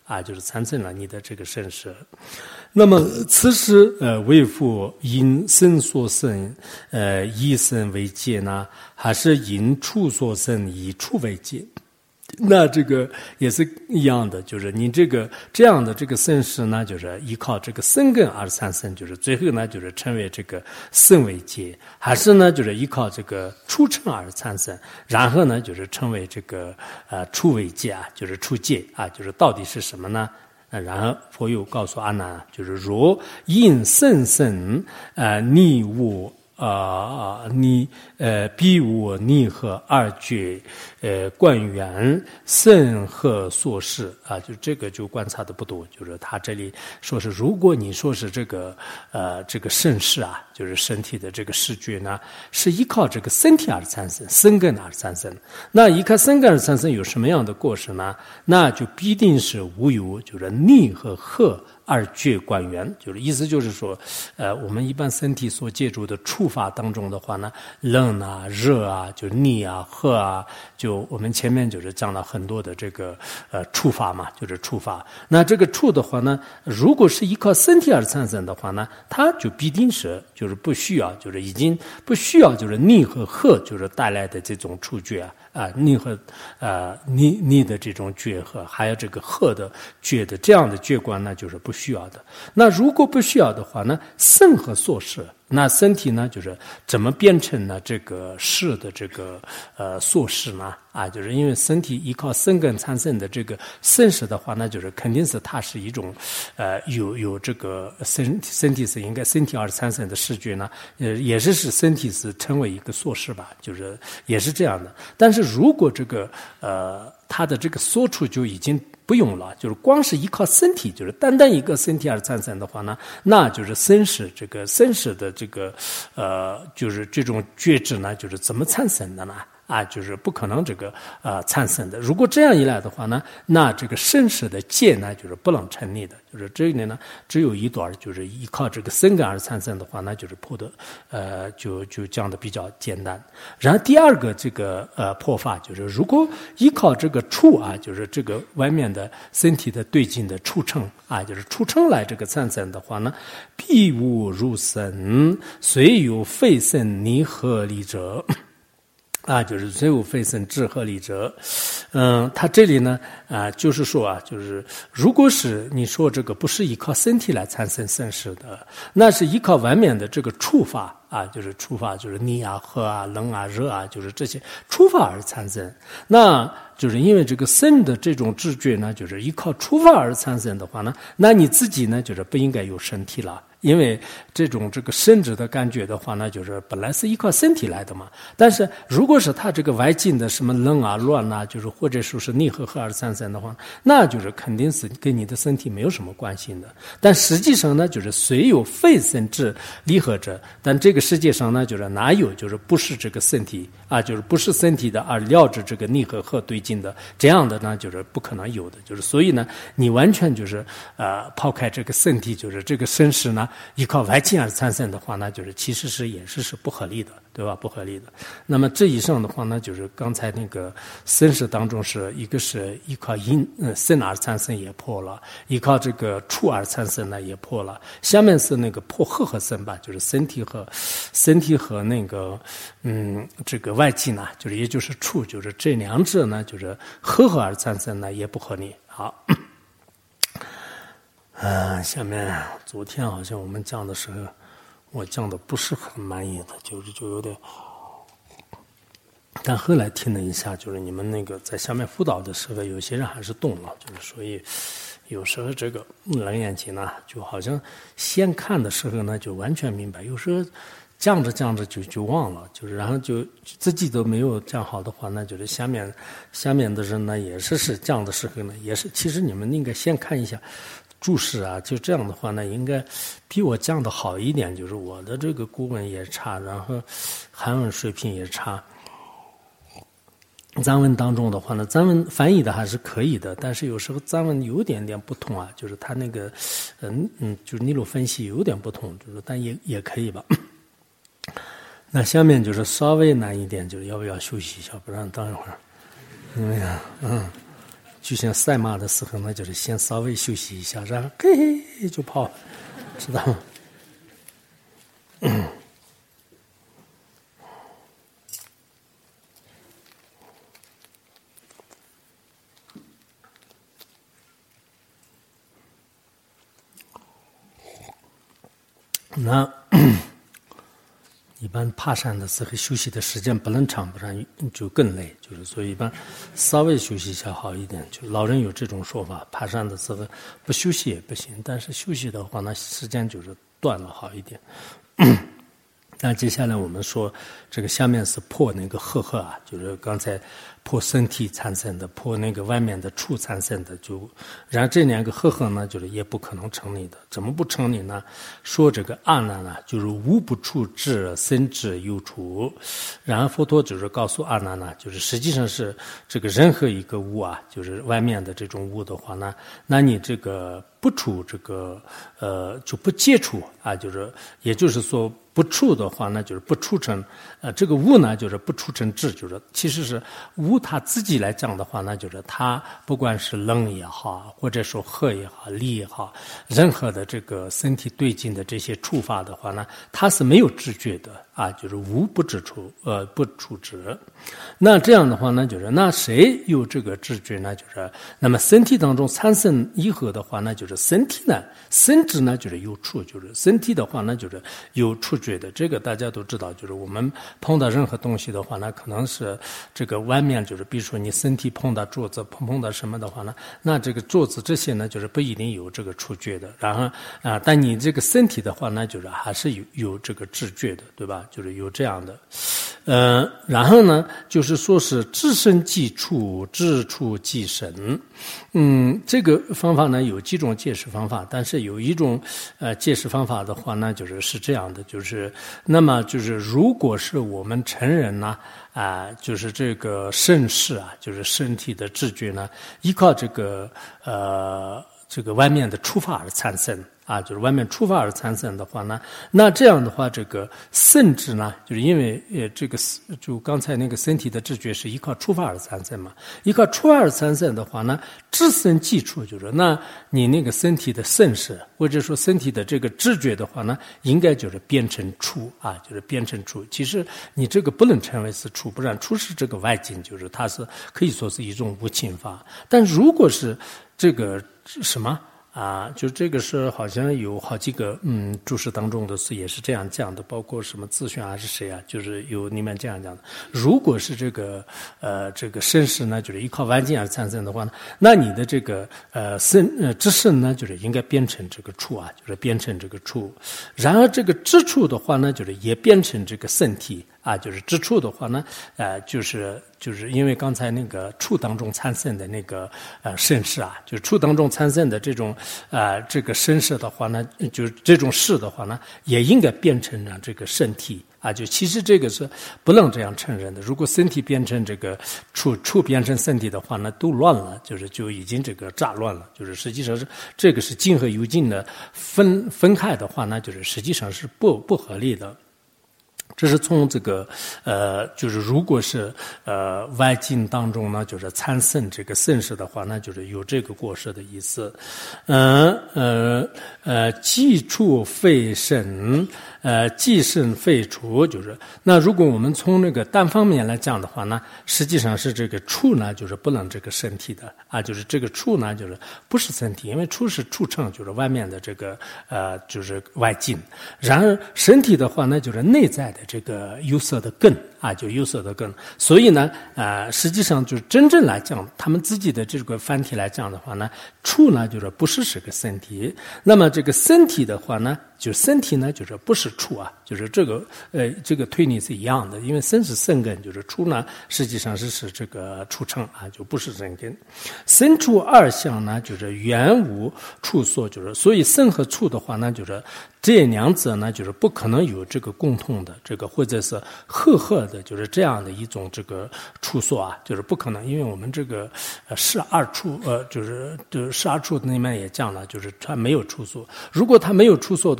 啊，就是产生了你的这个身世。那么此时呃为父因身所生，呃以身为界呢，还是因处所生以处为界？那这个也是一样的，就是你这个这样的这个身世呢，就是依靠这个生根而产生，就是最后呢就是成为这个身为界，还是呢就是依靠这个处成而产生，然后呢就是成为这个呃处为界啊，就是处界啊，就是到底是什么呢？然后佛又告诉阿难，就是若因甚深呃逆我啊、呃，你呃比我逆和二觉呃观缘甚和所示啊，就这个就观察的不多，就是他这里说是，如果你说是这个呃这个身世啊，就是身体的这个视觉呢，是依靠这个身体而产生，生根而产生，那依靠生根而产生有什么样的过失呢？那就必定是无有，就是逆和和二觉观缘，就是意思就是说，呃，我们一般身体所借助的触法当中的话呢，冷啊、热啊、就逆啊、和啊，就我们前面就是讲了很多的这个呃触法嘛，就是触法。那这个触的话呢，如果是依靠身体而产生的话呢，它就必定是就是不需要，就是已经不需要就是逆和和就是带来的这种触觉啊。啊，逆和呃逆逆的这种觉和，还有这个和的觉的这样的觉观呢，就是不需要的。那如果不需要的话呢，身和所示，那身体呢，就是怎么变成了这个事的这个呃所示呢？啊，就是因为身体依靠生根产生的这个身识的话，那就是肯定是它是一种呃有有这个身身体是应该身体而产生的视觉呢，呃也是使身体是成为一个所示吧，就是也是这样的。但是如果这个呃它的这个所处就已经不用了，就是光是依靠身体，就是单单一个身体而产生的话呢，那就是身识这个身识的这个呃，就是这种觉知呢，就是怎么产生的呢？啊，就是不可能这个呃产生的。如果这样一来的话呢，那这个身识的界呢，就是不能成立的。就是这里呢，只有一段，就是依靠这个生根而产生的话，那就是破的，呃，就就讲的比较简单。然后第二个这个呃破法，就是如果依靠这个触啊，就是这个外面的身体的对境的触成啊，就是触成来这个产生的话呢，必无入身，虽有非身泥合理者。啊，就是虽无非身智合理者，嗯，他这里呢，啊，就是说啊，就是如果是你说这个不是依靠身体来产生身识的，那是依靠外面的这个触法啊，就是触法，就是逆啊、和啊、冷啊、热啊，就是这些触法而产生。那就是因为这个身的这种知觉呢，就是依靠触法而产生的话呢，那你自己呢，就是不应该有身体了。因为这种这个身知的感觉的话呢，就是本来是依靠身体来的嘛。但是如果是他这个外境的什么冷啊、乱啊，就是或者说是逆和和而产生的话，那就是肯定是跟你的身体没有什么关系的。但实际上呢，就是虽有非身智离合者，但这个世界上呢，就是哪有就是不是这个身体啊，就是不是身体的而料着这个逆和和对境的这样的呢，就是不可能有的。就是所以呢，你完全就是呃抛开这个身体，就是这个身识呢。依靠外境而产生的话呢，就是其实是也是是不合理的，对吧？不合理的。那么这以上的话呢，就是刚才那个身识当中是一个是依靠因呃身而产生也破了，依靠这个触而产生呢也破了。下面是那个破和和身吧，就是身体和身体和那个嗯这个外境呢，就是也就是触，就是这两者呢，就是和合而产生呢也不合理。好。啊，下面昨天好像我们讲的时候，我讲的不是很满意的，就是就有点，但后来听了一下，就是你们那个在下面辅导的时候，有些人还是懂了，就是所以有时候这个冷眼睛呢，就好像先看的时候呢，就完全明白，有时候讲着讲着就就忘了，就是然后就自己都没有讲好的话，那就是下面下面的人呢，也是是讲的时候呢，也是其实你们应该先看一下。注释啊，就这样的话呢，应该比我讲的好一点。就是我的这个古文也差，然后韩文水平也差。藏文当中的话呢，藏文翻译的还是可以的，但是有时候藏文有点点不同啊，就是它那个，嗯嗯，就是尼鲁分析有点不同，就是但也也可以吧。那下面就是稍微难一点，就是要不要休息一下，不然等一会儿，因为啊，嗯。 就像赛马的时候呢，就是先稍微休息一下，然后嘿嘿就跑，知道吗？嗯。那一般爬山的时候休息的时间不能长，不然就更累。就是所以一般稍微休息一下好一点。就老人有这种说法，爬山的时候不休息也不行，但是休息的话呢，时间就是断了好一点。那接下来我们说，这个下面是破那个赫赫啊，就是刚才破身体产生的，破那个外面的处产生的，就然后这两个赫赫呢，就是也不可能成立的。怎么不成立呢？说这个阿难呢，就是无不处智，生智有处。然后佛陀就是告诉阿难呢，就是实际上是这个任何一个物啊，就是外面的这种物的话呢，那你这个不处这个呃就不接触啊，就是也就是说。不触的话呢，就是不触成，呃，这个物呢，就是不触成智，就是其实是物它自己来讲的话呢，就是它不管是冷也好，或者说热也好、力也好，任何的这个身体对境的这些触发的话呢，它是没有知觉的啊，就是无不知处，呃，不处知。那这样的话呢，就是那谁有这个知觉呢？就是那么身体当中产生以后的话呢，就是身体呢，身知呢就是有触，就是身体的话呢，就是有触觉。的这个大家都知道，就是我们碰到任何东西的话呢，可能是这个外面就是，比如说你身体碰到桌子、碰碰到什么的话呢，那这个桌子这些呢，就是不一定有这个触觉的。然后啊、呃，但你这个身体的话呢，就是还是有有这个知觉的，对吧？就是有这样的。呃，然后呢，就是说是知身即处，知处即身。嗯，这个方法呢有几种解释方法，但是有一种呃解释方法的话呢，就是是这样的，就是那么就是如果是我们成人呢啊、呃，就是这个身识啊，就是身体的知觉呢，依靠这个呃这个外面的触发而产生。啊，就是外面触发而产生的话呢，那这样的话，这个甚至呢，就是因为呃，这个就刚才那个身体的知觉是依靠触发而产生嘛，依靠触发而产生的话呢，知身即处，就是那你那个身体的甚识或者说身体的这个知觉的话呢，应该就是变成处啊，就是变成处。其实你这个不能称为是处，不然处是这个外境，就是它是可以说是一种无侵法。但如果是这个什么？啊，就这个是好像有好几个嗯注释当中的是也是这样讲的，包括什么自选还是谁啊，就是有你们这样讲的。如果是这个呃这个身识呢，就是依靠外境而产生的话呢，那你的这个呃身呃知身呢，就是应该变成这个处啊，就是变成这个处。然而这个知处的话呢，就是也变成这个身体。啊，就是知处的话呢，呃，就是就是因为刚才那个处当中产生的那个呃身识啊，就是处当中产生的这种呃这个身识的话呢，就是这种识的话呢，也应该变成了这个身体啊。就其实这个是不能这样承认的。如果身体变成这个处，处变成身体的话呢，都乱了，就是就已经这个炸乱了。就是实际上是这个是境和有境的分分开的话呢，就是实际上是不不合理的。这是从这个呃，就是如果是呃外境当中呢，就是产生这个身识的话，那就是有这个过失的意思。嗯呃呃，既处非身，呃既身非处，就是那如果我们从那个单方面来讲的话呢，实际上是这个处呢，就是不能这个身体的啊，就是这个处呢，就是不是身体，因为处是处成，就是外面的这个呃就是外境。然而身体的话呢，就是内在的。这个有色的根啊，就有色的根，所以呢，呃，实际上就是真正来讲，他们自己的这个梵体来讲的话呢，处呢就是不是这个身体，那么这个身体的话呢，就身体呢就是不是处啊，就是这个呃这个推理是一样的，因为身是身根，就是处呢实际上是是这个处成啊，就不是身根。身处二相呢，就是原无处所，就是所以身和处的话呢，就是这两者呢，就是不可能有这个共同的这个或者是赫赫的，就是这样的一种这个处所啊，就是不可能，因为我们这个呃是二处呃就是就是是二处里面也讲了，就是它没有处所。如果它没有处所的话，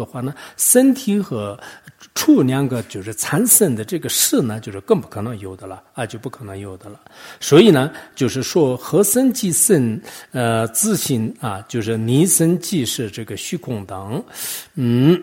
话呢，身体和处两个就是产生的这个事呢，就是更不可能有的了啊，就不可能有的了。所以呢，就是说合身即生，呃，自性啊，就是离身即是这个虚空等，嗯，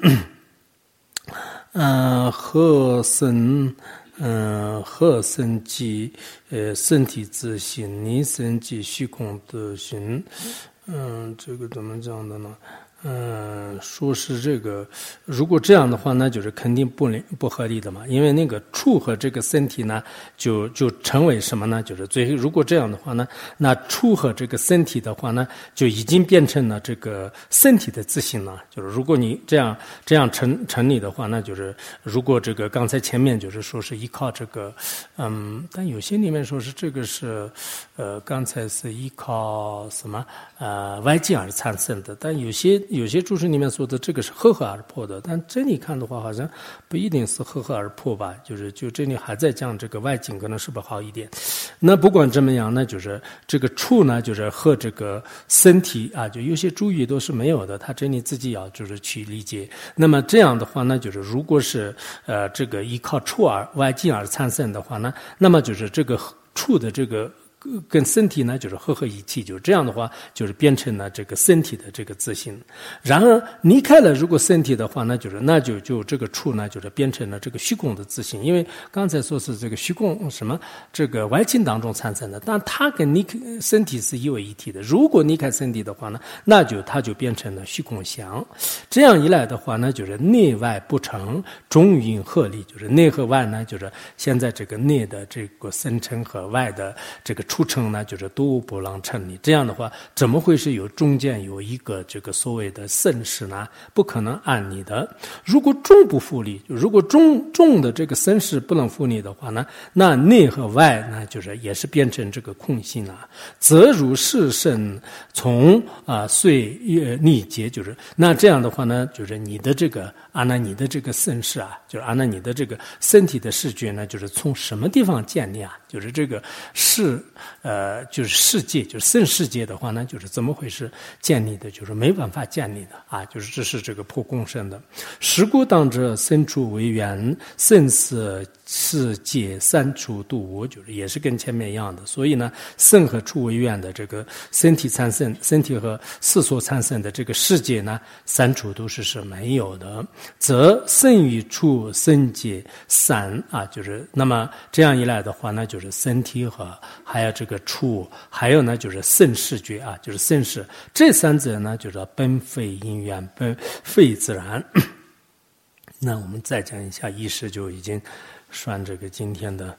嗯、呃，合身。嗯，合身即呃身体自性，离身即虚空自性。嗯，这个怎么讲的呢？嗯，说是这个，如果这样的话，那就是肯定不不合理的嘛。因为那个处和这个身体呢，就就成为什么呢？就是最后，如果这样的话呢，那处和这个身体的话呢，就已经变成了这个身体的自性了。就是如果你这样这样成成立的话，那就是如果这个刚才前面就是说是依靠这个，嗯，但有些里面说是这个是，呃，刚才是依靠什么呃外境而产生的，但有些。有些注释里面说的这个是合合而破的，但这里看的话好像不一定是合合而破吧，就是就这里还在讲这个外境可能是不好一点。那不管怎么样，那就是这个处呢，就是和这个身体啊，就有些注意都是没有的，他这里自己要就是去理解。那么这样的话呢，就是如果是呃这个依靠处而外境而产生的话呢，那么就是这个处的这个。跟身体呢就是合合一气，就这样的话就是变成了这个身体的这个自性。然而离开了如果身体的话呢，就是那就就这个处呢就是变成了这个虚空的自性。因为刚才说是这个虚空什么这个外境当中产生的，但它跟离开身体是一为一体的。如果离开身体的话呢，那就它就变成了虚空相。这样一来的话呢，就是内外不成，中运合理，就是内和外呢，就是现在这个内的这个生成和外的这个出成呢，就是都不能成立。这样的话，怎么会是有中间有一个这个所谓的生事呢？不可能按理的。如果中不复利，如果中中的这个生事不能复利的话呢，那内和外呢，就是也是变成这个空性了。则如是生从啊岁月历劫，就是那这样的话呢，就是你的这个按照你的这个生事啊，就是按照你的这个身体的视觉呢，就是从什么地方建立啊？就是这个是。呃，就是世界，就是圣世界的话呢，就是怎么回事建立的，就是没办法建立的啊，就是这是这个破共生的。时故当者生处为缘，生死世界三处度无，就是也是跟前面一样的。所以呢，生和处为缘的这个身体产生，身体和世所产生的这个世界呢，三处都是是没有的，则生与处生界三啊，就是那么这样一来的话呢，就是身体和还有这个处，还有呢就是圣视觉啊，就是圣视，这三者呢就是本非因缘，本非自然。那我们再讲一下意识，就已经算这个今天的，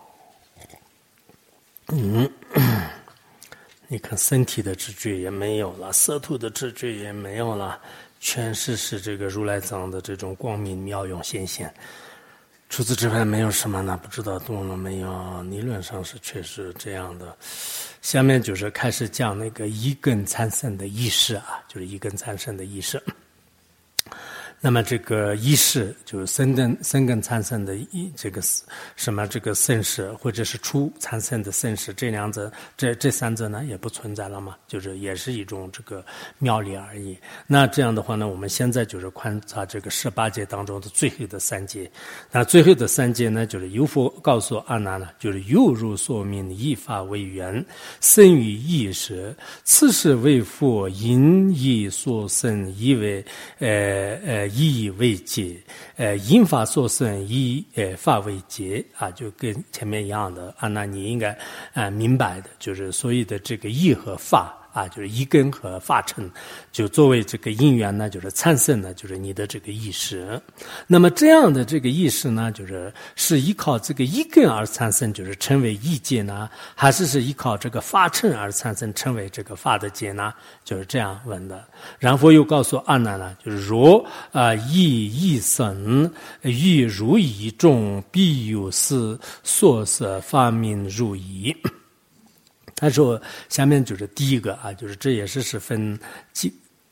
嗯，你看身体的知觉也没有了，色土的知觉也没有了，全是是这个如来藏的这种光明妙用显现。除此之外没有什么呢？不知道懂了没有？理论上是确实这样的。下面就是开始讲那个一根产生的意识啊，就是一根产生的意识。那么这个意识就是生根生根产生的一这个什么这个生识，或者是处产生的生识，这两者这这三者呢也不存在了嘛，就是也是一种这个妙理而已。那这样的话呢，我们现在就是观察这个十八界当中的最后的三界。那最后的三界呢，就是有佛告诉阿难了，就是有如所明，依法为缘，生于意识，此事为佛因意所生，以为呃呃。以意为解，呃，因法所生，以呃法为解啊，就跟前面一样的啊，那你应该啊、呃、明白的，就是所有的这个意和法啊，就是一根和法尘，就作为这个因缘呢，就是产生的，就是你的这个意识。那么这样的这个意识呢，就是是依靠这个一根而产生，就是成为意界呢，还是是依靠这个法尘而产生，成为这个法的界呢？就是这样问的。然后又告诉阿难了，就是若啊意意生，欲如意中，必有是所色法明如意。他说下面就是第一个啊，就是这也是是分几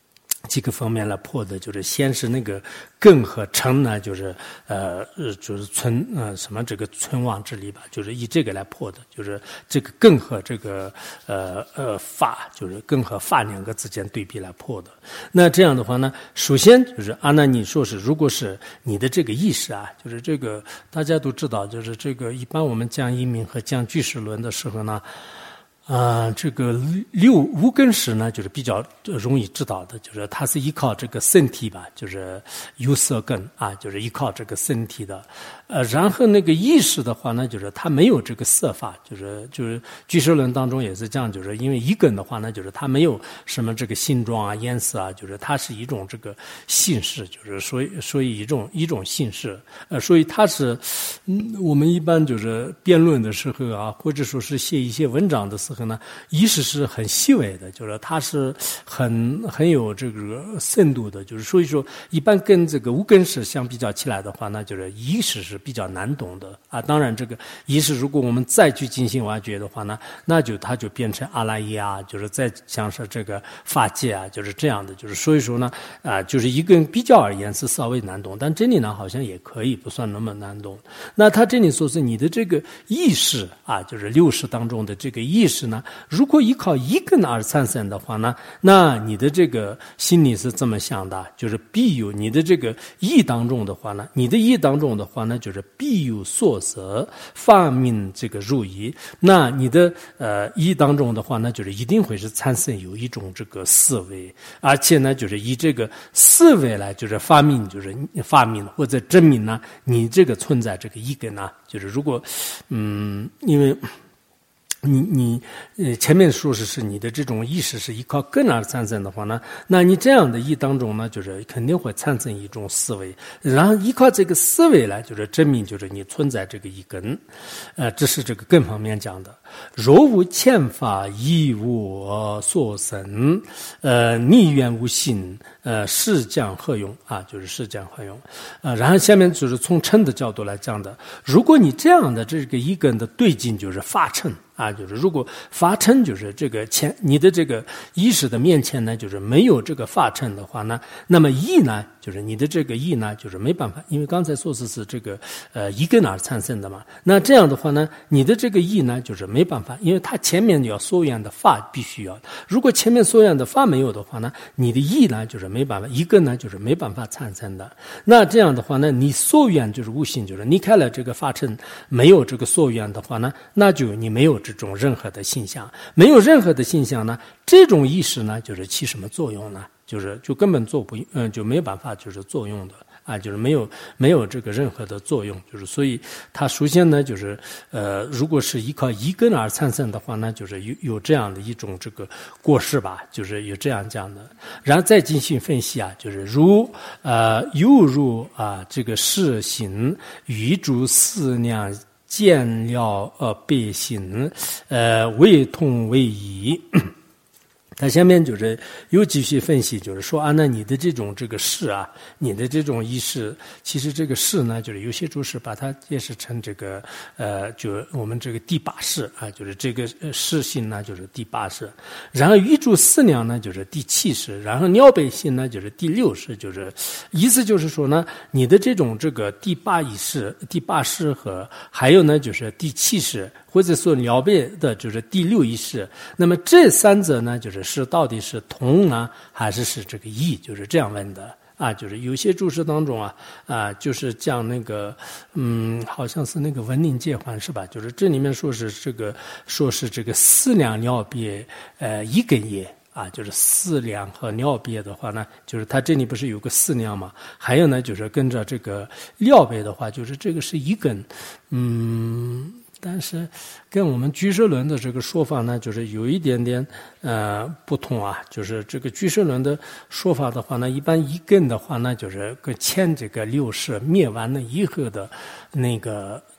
几个方面来破的，就是先是那个艮和辰呢，就是呃就是存呃什么这个存亡之力吧，就是以这个来破的，就是这个艮和这个呃呃法，就是艮和法两个之间对比来破的。那这样的话呢，首先就是阿难尼说是，如果是你的这个意识啊，就是这个大家都知道，就是这个一般我们讲一明和讲俱舍论的时候呢。啊、呃，这个六无根识呢，就是比较容易知道的，就是它是依靠这个身体吧，就是有色根啊，就是依靠这个身体的。呃，然后那个意识的话呢，就是它没有这个色法，就是就是俱舍论当中也是这样，就是因为一根的话呢，就是它没有什么这个形状啊、颜色啊，就是它是一种这个性识，就是所以所以一种一种性识，呃，所以它是，嗯，我们一般就是辩论的时候啊，或者说是写一些文章的时候。呢，意识是很细微的，就是它是很很有这个深度的，就是所以说一般跟这个无根识相比较起来的话，那就是意识是比较难懂的啊。当然，这个意识如果我们再去进行挖掘的话呢，那就它就变成阿赖耶啊，就是再像是这个法界啊，就是这样的，就是所以说呢，啊，就是一个比较而言是稍微难懂，但这里呢好像也可以不算那么难懂。那他这里说是你的这个意识啊，就是六识当中的这个意识。呢，如果依靠一根而产生的话呢，那你的这个心里是这么想的，就是必有你的这个意当中的话呢，你的意当中的话呢，就是必有所舍，发明这个入意。那你的呃意当中的话呢，就是一定会是产生有一种这个思维，而且呢，就是以这个思维来就是发明，就是发明或者证明呢，你这个存在这个一根呢，就是如果嗯，因为。你你呃前面说是是你的这种意识是依靠根而产生的话呢，那你这样的意当中呢，就是肯定会产生一种思维，然后依靠这个思维来就是证明就是你存在这个一根，呃，这是这个根方面讲的。若无欠法，亦无所生，呃，逆缘无心，呃，是将何用啊？就是是将何用？呃，然后下面就是从称的角度来讲的，如果你这样的这个一根的对境就是法称。啊，就是如果法称就是这个前你的这个意识的面前呢，就是没有这个法称的话呢，那么意呢，就是你的这个意呢，就是没办法，因为刚才说是是这个呃一根而产生的嘛，那这样的话呢，你的这个意呢，就是没办法，因为它前面要所缘的法必须要，如果前面所缘的法没有的话呢，你的意呢就是没办法，一个呢就是没办法产生的。那这样的话呢，你所缘就是无心，就是离开了这个法称，没有这个所缘的话呢，那就你没有这种任何的现象，没有任何的现象呢，这种意识呢，就是起什么作用呢？就是就根本做不，嗯，就没有办法就是作用的啊，就是没有没有这个任何的作用，就是所以它首先呢，就是呃，如果是依靠一根而产生的话呢，就是有有这样的一种这个过失吧，就是有这样讲的，然后再进行分析啊，就是如呃又如啊这个事行与诸思量。见了呃百姓，呃为同为异。他下面就是又继续分析，就是说啊，那你的这种这个事啊，你的这种意识，其实这个事呢，就是有些注释把它解释成这个呃，就我们这个第八识啊，就是这个识性呢，就是第八识，然后余诸思量呢，就是第七识，然后了百姓呢，就是第六识，就是意思就是说呢，你的这种这个第八意识、第八识和还有呢，就是第七识。或者说了别的就是第六意识，那么这三者呢，就是是到底是同呢，还是是这个异？就是这样问的啊。就是有些注释当中啊啊，就是讲那个嗯，好像是那个文林借还是吧？就是这里面说是这个说是这个思量了别呃一根业。啊，就是思量和了别的话呢，就是它这里不是有个思量嘛？还有呢，就是跟着这个了别的话，就是这个是一根，嗯。但是跟我们俱舍论的这个说法呢，就是有一点点呃不同啊。就是这个俱舍论的说法的话呢，一般一根的话呢，就是跟前这个六识灭完了以后的那个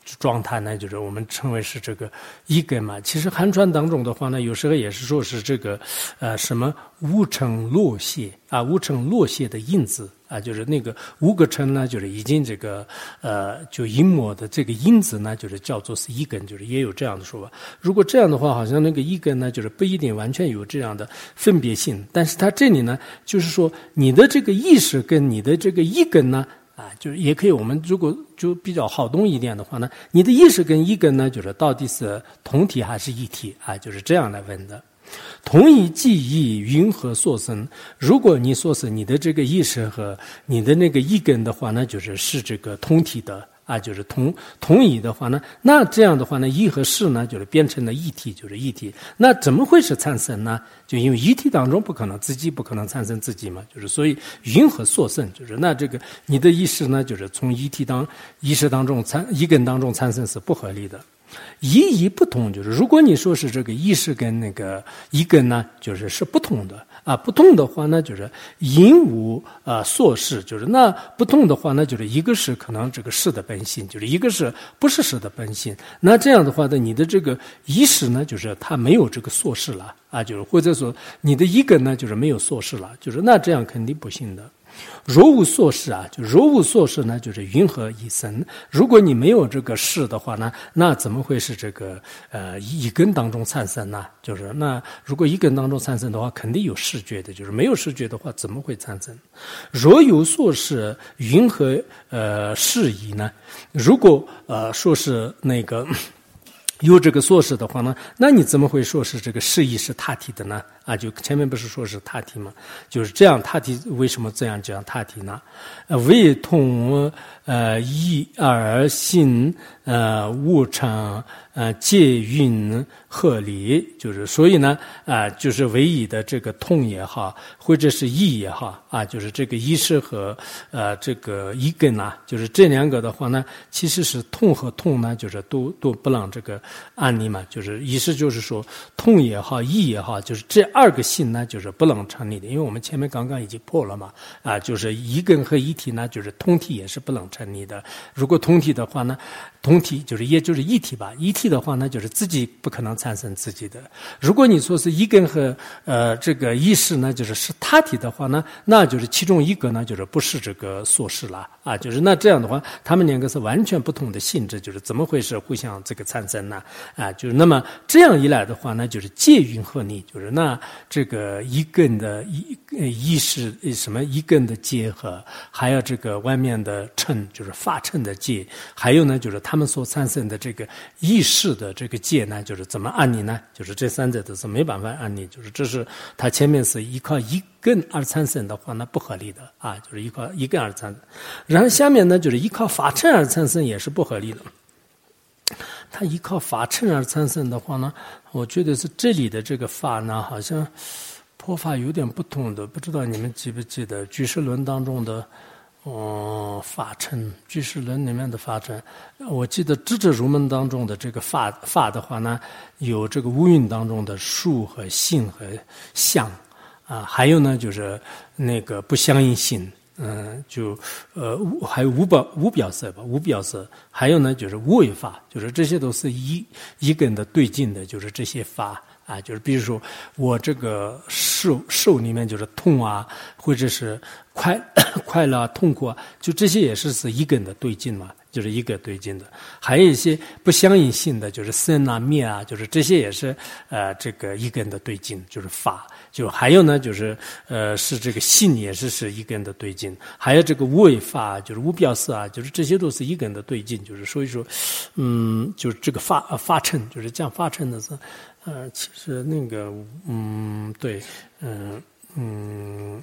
状态呢，就是我们称为是这个一根嘛。其实汉传当中的话呢，有时候也是说是这个呃什么五成落谢啊，五成落谢的印子啊，就是那个五个成呢，就是已经这个呃就阴抹的这个因子呢，就是叫做是一根，就是也有这样的说法。如果这样的话，好像那个一根呢，就是不一定完全有这样的分别性，但是它这里呢，就是说你的这个意识跟你的这个一根呢。啊，就是也可以，我们如果就比较好懂一点的话呢，你的意识跟一根呢，就是到底是同体还是异体啊？就是这样来问的。同一记忆云何所生？如果你说是你的这个意识和你的那个一根的话呢，就是是这个同体的。啊，就是同同一的话呢，那这样的话呢，一和事呢，就是变成了一体，就是一体。那怎么会是产生呢？就因为一体当中不可能自己不可能产生自己嘛，就是所以云和所生，就是那这个你的意识呢，就是从一体当意识当中产一根当中产生是不合理的。一义不同，就是如果你说是这个意识跟那个一根呢，就是是不同的啊，不同的话呢，就是因无啊所事，就是那不同的话呢，就是一个是可能这个事的本性，就是一个是不是事的本性。那这样的话呢，你的这个意识呢，就是它没有这个所事了啊，就是或者说你的一根呢，就是没有所事了，就是那这样肯定不行的。若无所事啊，就若无所事呢，就是云何以生？如果你没有这个事的话呢，那怎么会是这个呃一根当中产生呢？就是那如果一根当中产生的话，肯定有视觉的，就是没有视觉的话，怎么会产生？若有所事，云何呃事宜呢？如果呃说是那个。有这个硕士的话呢，那你怎么会说是这个示意是他体的呢？啊，就前面不是说是他体吗？就是这样，他体为什么这样讲他体呢？呃，为同呃一而性呃无常呃借运合理，就是所以呢啊、呃，就是唯一的这个通也好，或者是义也好啊，就是这个意识和呃这个一根啊，就是这两个的话呢，其实是通和通呢，就是都都不让这个。案例嘛，就是意思就是说，通也好，义也好，就是这二个性呢，就是不能成立的，因为我们前面刚刚已经破了嘛，啊，就是一根和一体呢，就是通体也是不能成立的。如果通体的话呢，同体就是也就是一体吧，一体的话呢，就是自己不可能产生自己的。如果你说是一根和呃这个意识呢，就是是他体的话呢，那就是其中一个呢，就是不是这个所事了啊，就是那这样的话，他们两个是完全不同的性质，就是怎么会是互相这个产生呢？啊，就是那么这样一来的话呢，就是借运合理，就是那这个一根的一意识什么一根的结合，还有这个外面的称，就是法称的界，还有呢就是他们所产生的这个意识的这个界呢，就是怎么按理呢？就是这三者都是没办法按理，就是这是它前面是依靠一根而产生的话，那不合理的啊，就是依靠一根而产生，然后下面呢就是依靠法称而产生也是不合理的。它依靠法称而产生的话呢，我觉得是这里的这个法呢，好像破法有点不同的，不知道你们记不记得居士论当中的，嗯，法称，居士论里面的法称，我记得智者入门当中的这个法法的话呢，有这个五蕴当中的数和性和相啊，还有呢就是那个不相应性。嗯，就呃无还有无表无表色吧，无表色，还有呢就是无为法，就是这些都是一一根的对劲的，就是这些法啊，就是比如说我这个受受里面就是痛啊，或者是快快乐啊、痛苦啊，就这些也是是一根的对劲嘛。就是一个对劲的，还有一些不相应性的，就是生啊、灭啊，就是这些也是呃这个一根的对劲，就是法。就还有呢，就是呃是这个性也是是一根的对劲，还有这个无为法，就是无表色啊，就是这些都是一根的对劲。就是所以说，嗯，就是这个法法称，就是讲法称的是，呃，其实那个嗯对，嗯嗯。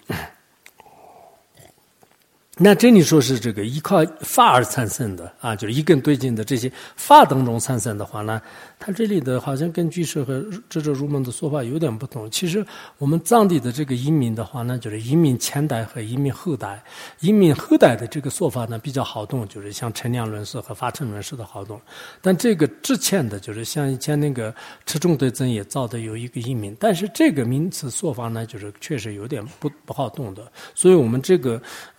那这里说是这个依靠法而产生的啊，就是一根对劲的这些法当中产生的话呢，它这里的好像跟居士和智者入门的说法有点不同。其实我们藏地的这个移民的话呢，就是移民前代和移民后代。移民后代的这个说法呢比较好懂，就是像陈量论师和法称论师的好懂。但这个之前的，就是像以前那个持中对真也造的有一个移民，但是这个名词说法呢，就是确实有点不不好懂的。所以我们这个呃楞严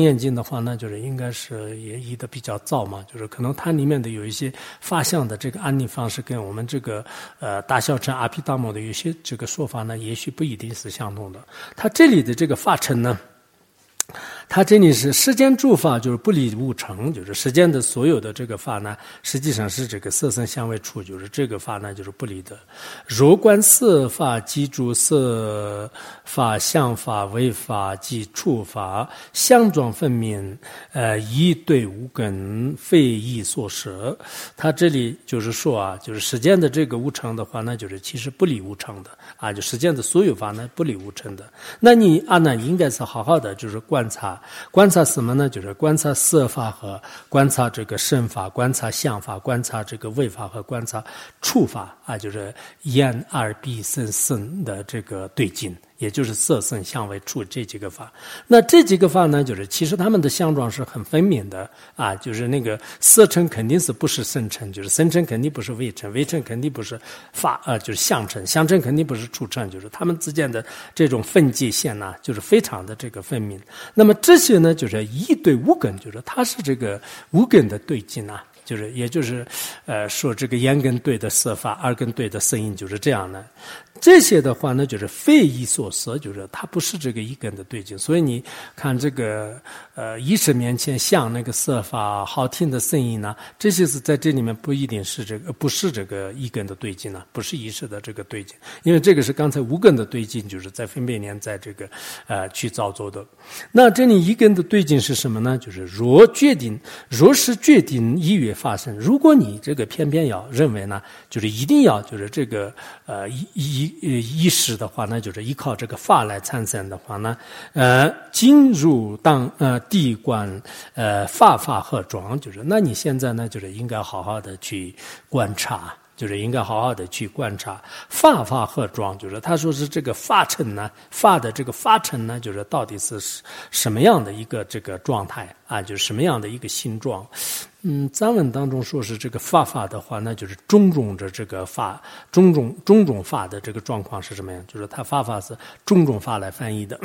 念经的话呢，就是应该是也译的比较早嘛，就是可能它里面的有一些发相的这个安利方式跟我们这个呃大小乘阿毗达摩的有些这个说法呢，也许不一定是相同的。它这里的这个法乘呢，它这里是世间诸法，就是不离无常，就是世间的所有的这个法呢，实际上是这个色身相位处，就是这个法呢就是不离的。若观色法即诸色法、相法、味法即处法，相状分明，呃，一对无根，非意所舍。它这里就是说啊，就是世间的这个无常的话呢，就是其实不离无常的啊，就世间的所有法呢不离无常的。那你阿难应该是好好的就是观察。观察什么呢？就是观察色法和观察这个身法，观察相法，观察这个味法和观察触法啊，就是眼耳鼻身身的这个对境，也就是色身相味触这几个法。那这几个法呢，就是其实他们的相状是很分明的啊，就是那个色尘肯定是不是身尘，就是身尘肯定不是味尘，味尘肯定不是法呃，就是相尘，相尘肯定不是触尘，就是他们之间的这种分界线呢、啊，就是非常的这个分明。那么这些呢，就是一对无根，就是它是这个无根的对境啊。就是，也就是，呃，说这个眼根对的色法，耳根对的声音，就是这样的。这些的话呢，就是非意所舍，就是它不是这个一根的对境。所以你看这个，呃，意识面前像那个色法、好听的声音呢，这些是在这里面不一定是这个，不是这个一根的对境呢，不是意识的这个对境，因为这个是刚才无根的对境，就是在分别念在这个，呃，去造作的。那这里一根的对境是什么呢？就是若决定，若是决定意愿发生，如果你这个偏偏要认为呢，就是一定要就是这个呃意意意识的话呢，就是依靠这个法来产生的话呢，呃，进入当呃地观呃法法合状，就是那你现在呢，就是应该好好的去观察。就是应该好好的去观察法法合状，就是他说是这个法尘呢，法的这个法尘呢，就是到底是什么样的一个这个状态啊？就是什么样的一个形状？嗯，藏文当中说是这个法法的话，那就是种种的这个法，种种种种法的这个状况是什么样？就是他法法是种种法来翻译的。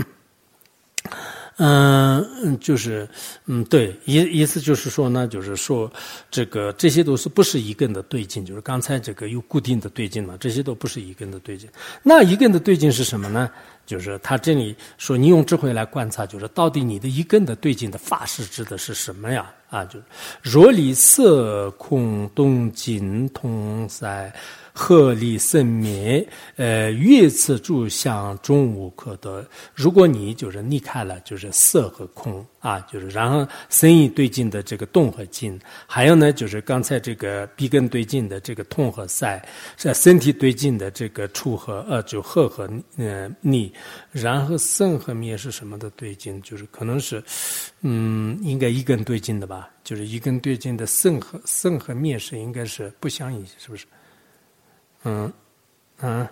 嗯，就是嗯，对，意意思就是说呢，就是说这个这些都是不是一根的对境，就是刚才这个有固定的对境嘛，这些都不是一根的对境。那一根的对境是什么呢？就是他这里说，你用智慧来观察，就是到底你的一根的对境的法是指的是什么呀？啊，就是若离色空动静同在。合理生灭，呃，越次诸相终无可得。如果你就是离开了，就是色和空啊，就是然后身意对境的这个动和静，还有呢，就是刚才这个鼻根对境的这个痛和塞，这身体对境的这个触和呃，就合和呃逆，然后胜和灭是什么的对境？就是可能是，嗯，应该一根对境的吧？就是一根对境的胜和胜和灭是应该是不相应，是不是？嗯，啊，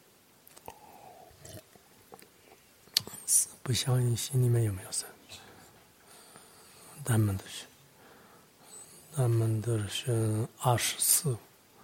不相应心里面有没有生？咱们的是，咱们的是二十四。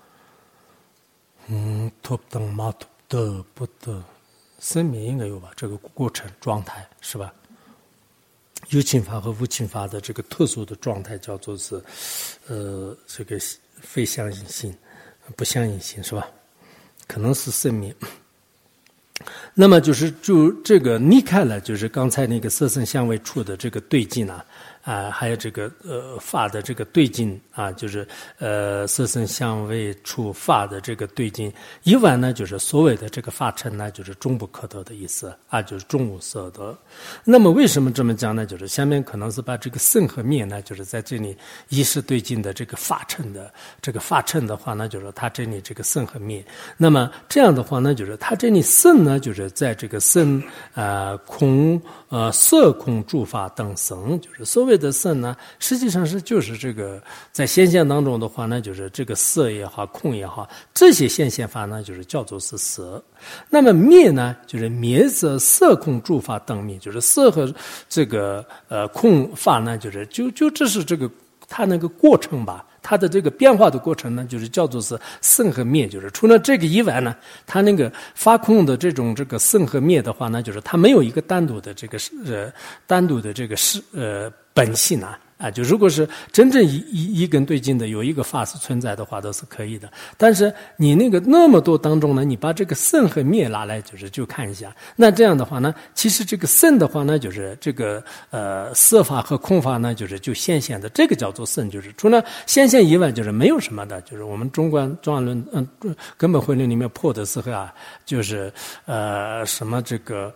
嗯，托等马托的不得，生灭应该有吧？这个过程状态是吧？有情法和无情法的这个特殊的状态叫做是，呃，这个非相应性、不相应性是吧？可能是生命。那么就是就这个离开了，就是刚才那个色身相位处的这个对境啊，啊，还有这个呃法的这个对境啊，就是呃色身相位处法的这个对境以外呢，就是所谓的这个法尘呢，就是终不可得的意思啊，就是终无所得。那么为什么这么讲呢？就是下面可能是把这个胜和灭呢，就是在这里一识对境的这个法尘的这个法尘的话呢，就是它这里这个胜和灭。那么这样的话呢，就是它这里胜呢，就是在这个胜呃空呃色空诸法等生，就是所谓的胜呢，实际上是就是这个在显现当中的话呢，就是这个色也好，空也好，这些显现法呢，就是叫做是色。那么灭呢，就是灭则色空诸法等灭，就是色和这个呃空法呢，就是就就这是这个它那个过程吧。 它的这个变化的过程呢，就是叫做是生和灭，就是除了这个以外呢，它那个发空的这种这个生和灭的话呢，就是它没有一个单独的这个呃单独的这个是呃本性啊。啊，就如果是真正一一一根对劲的有一个法是存在的话，都是可以的。但是你那个那么多当中呢，你把这个胜和灭拿来，就是就看一下。那这样的话呢，其实这个胜的话呢，就是这个呃色法和空法呢，就是就显现的，这个叫做胜，就是除了显现以外，就是没有什么的。就是我们中观中观论嗯根本慧论里面破的时候啊，就是呃什么这个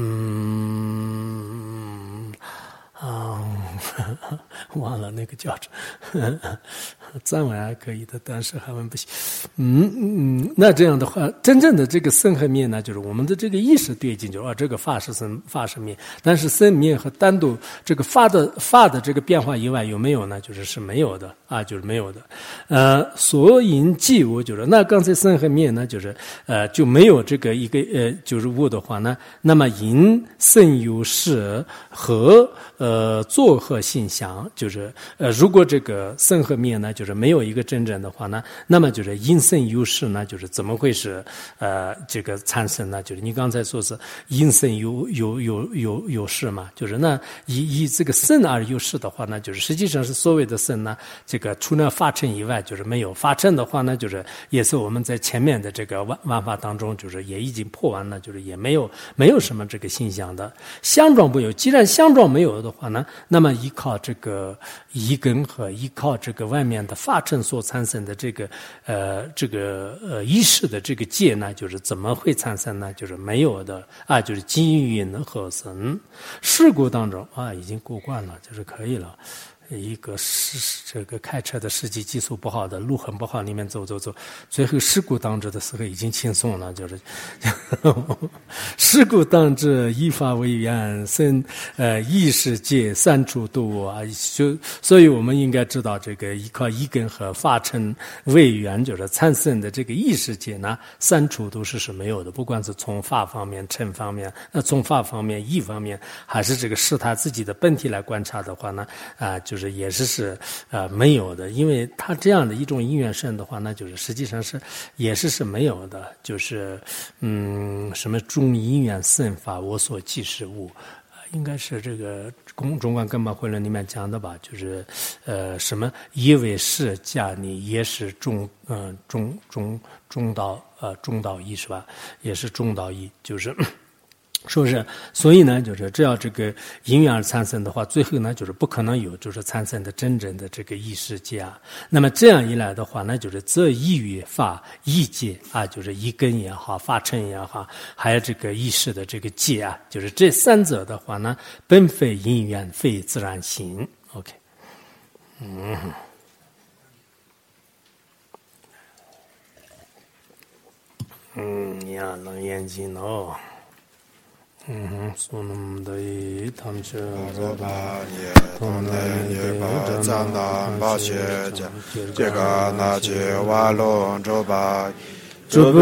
嗯。啊、嗯，忘了那个叫着，藏文还可以的，但是韩文不行。嗯嗯，那这样的话，真正的这个生和灭呢，就是我们的这个意识对境，就是啊，这个法是生，法是灭。但是生灭和单独这个法的法的这个变化以外，有没有呢？就是是没有的啊，就是没有的。呃，所引即无，就是那刚才生和灭呢，就是呃就没有这个一个呃就是无的话呢，那么因生有事和呃。呃，作何性相？就是呃，如果这个生和灭呢，就是没有一个真正的话呢，那么就是因生有事呢，就是怎么会是呃这个产生呢？就是你刚才说是因生有有有有有事嘛，就是那以以这个生而有事的话呢，就是实际上是所谓的生呢，这个除了法尘以外，就是没有法尘的话呢，就是也是我们在前面的这个万万法当中，就是也已经破完了，就是也没有没有什么这个现象的相状不有。既然相状没有的话，呢，那么依靠这个一根和依靠这个外面的法尘所产生的这个呃这个呃意识的这个界呢，就是怎么会产生呢？就是没有的啊，就是基于能合生事故当中啊，已经过关了，就是可以了。一个是这个开车的司机技术不好的，路很不好，里面走走走，最后事故当着的时候已经轻松了，就是事故当着依法为原生呃意识界三处度啊，就所以我们应该知道这个依靠一根和法尘为原，就是产生的这个意识界呢，三处度是是没有的，不管是从法方面、尘方面，呃，从法方面、意方面，还是这个是他自己的本体来观察的话呢，啊、呃，就是也是是呃没有的，因为他这样的一种因缘生的话，那就是实际上是也是是没有的，就是嗯什么中因缘生法，我所即是物。应该是这个中中观根本慧论里面讲的吧，就是呃什么也为是假你也是中嗯、呃、中中中道呃中道义是吧？也是中道义，就是说是，所以呢，就是只要这个因缘而产生的话，最后呢，就是不可能有就是产生的真正的这个意识界啊。那么这样一来的话呢，就是则意于法意界啊，就是一根也好，法尘也好，还有这个意识的这个界啊，就是这三者的话呢，本非因缘，非自然性。OK， 嗯。嗯呀，楞严经哦。嗯，苏南的他们是罗巴耶，东南耶巴藏南巴谢迦，这个那杰瓦隆周巴。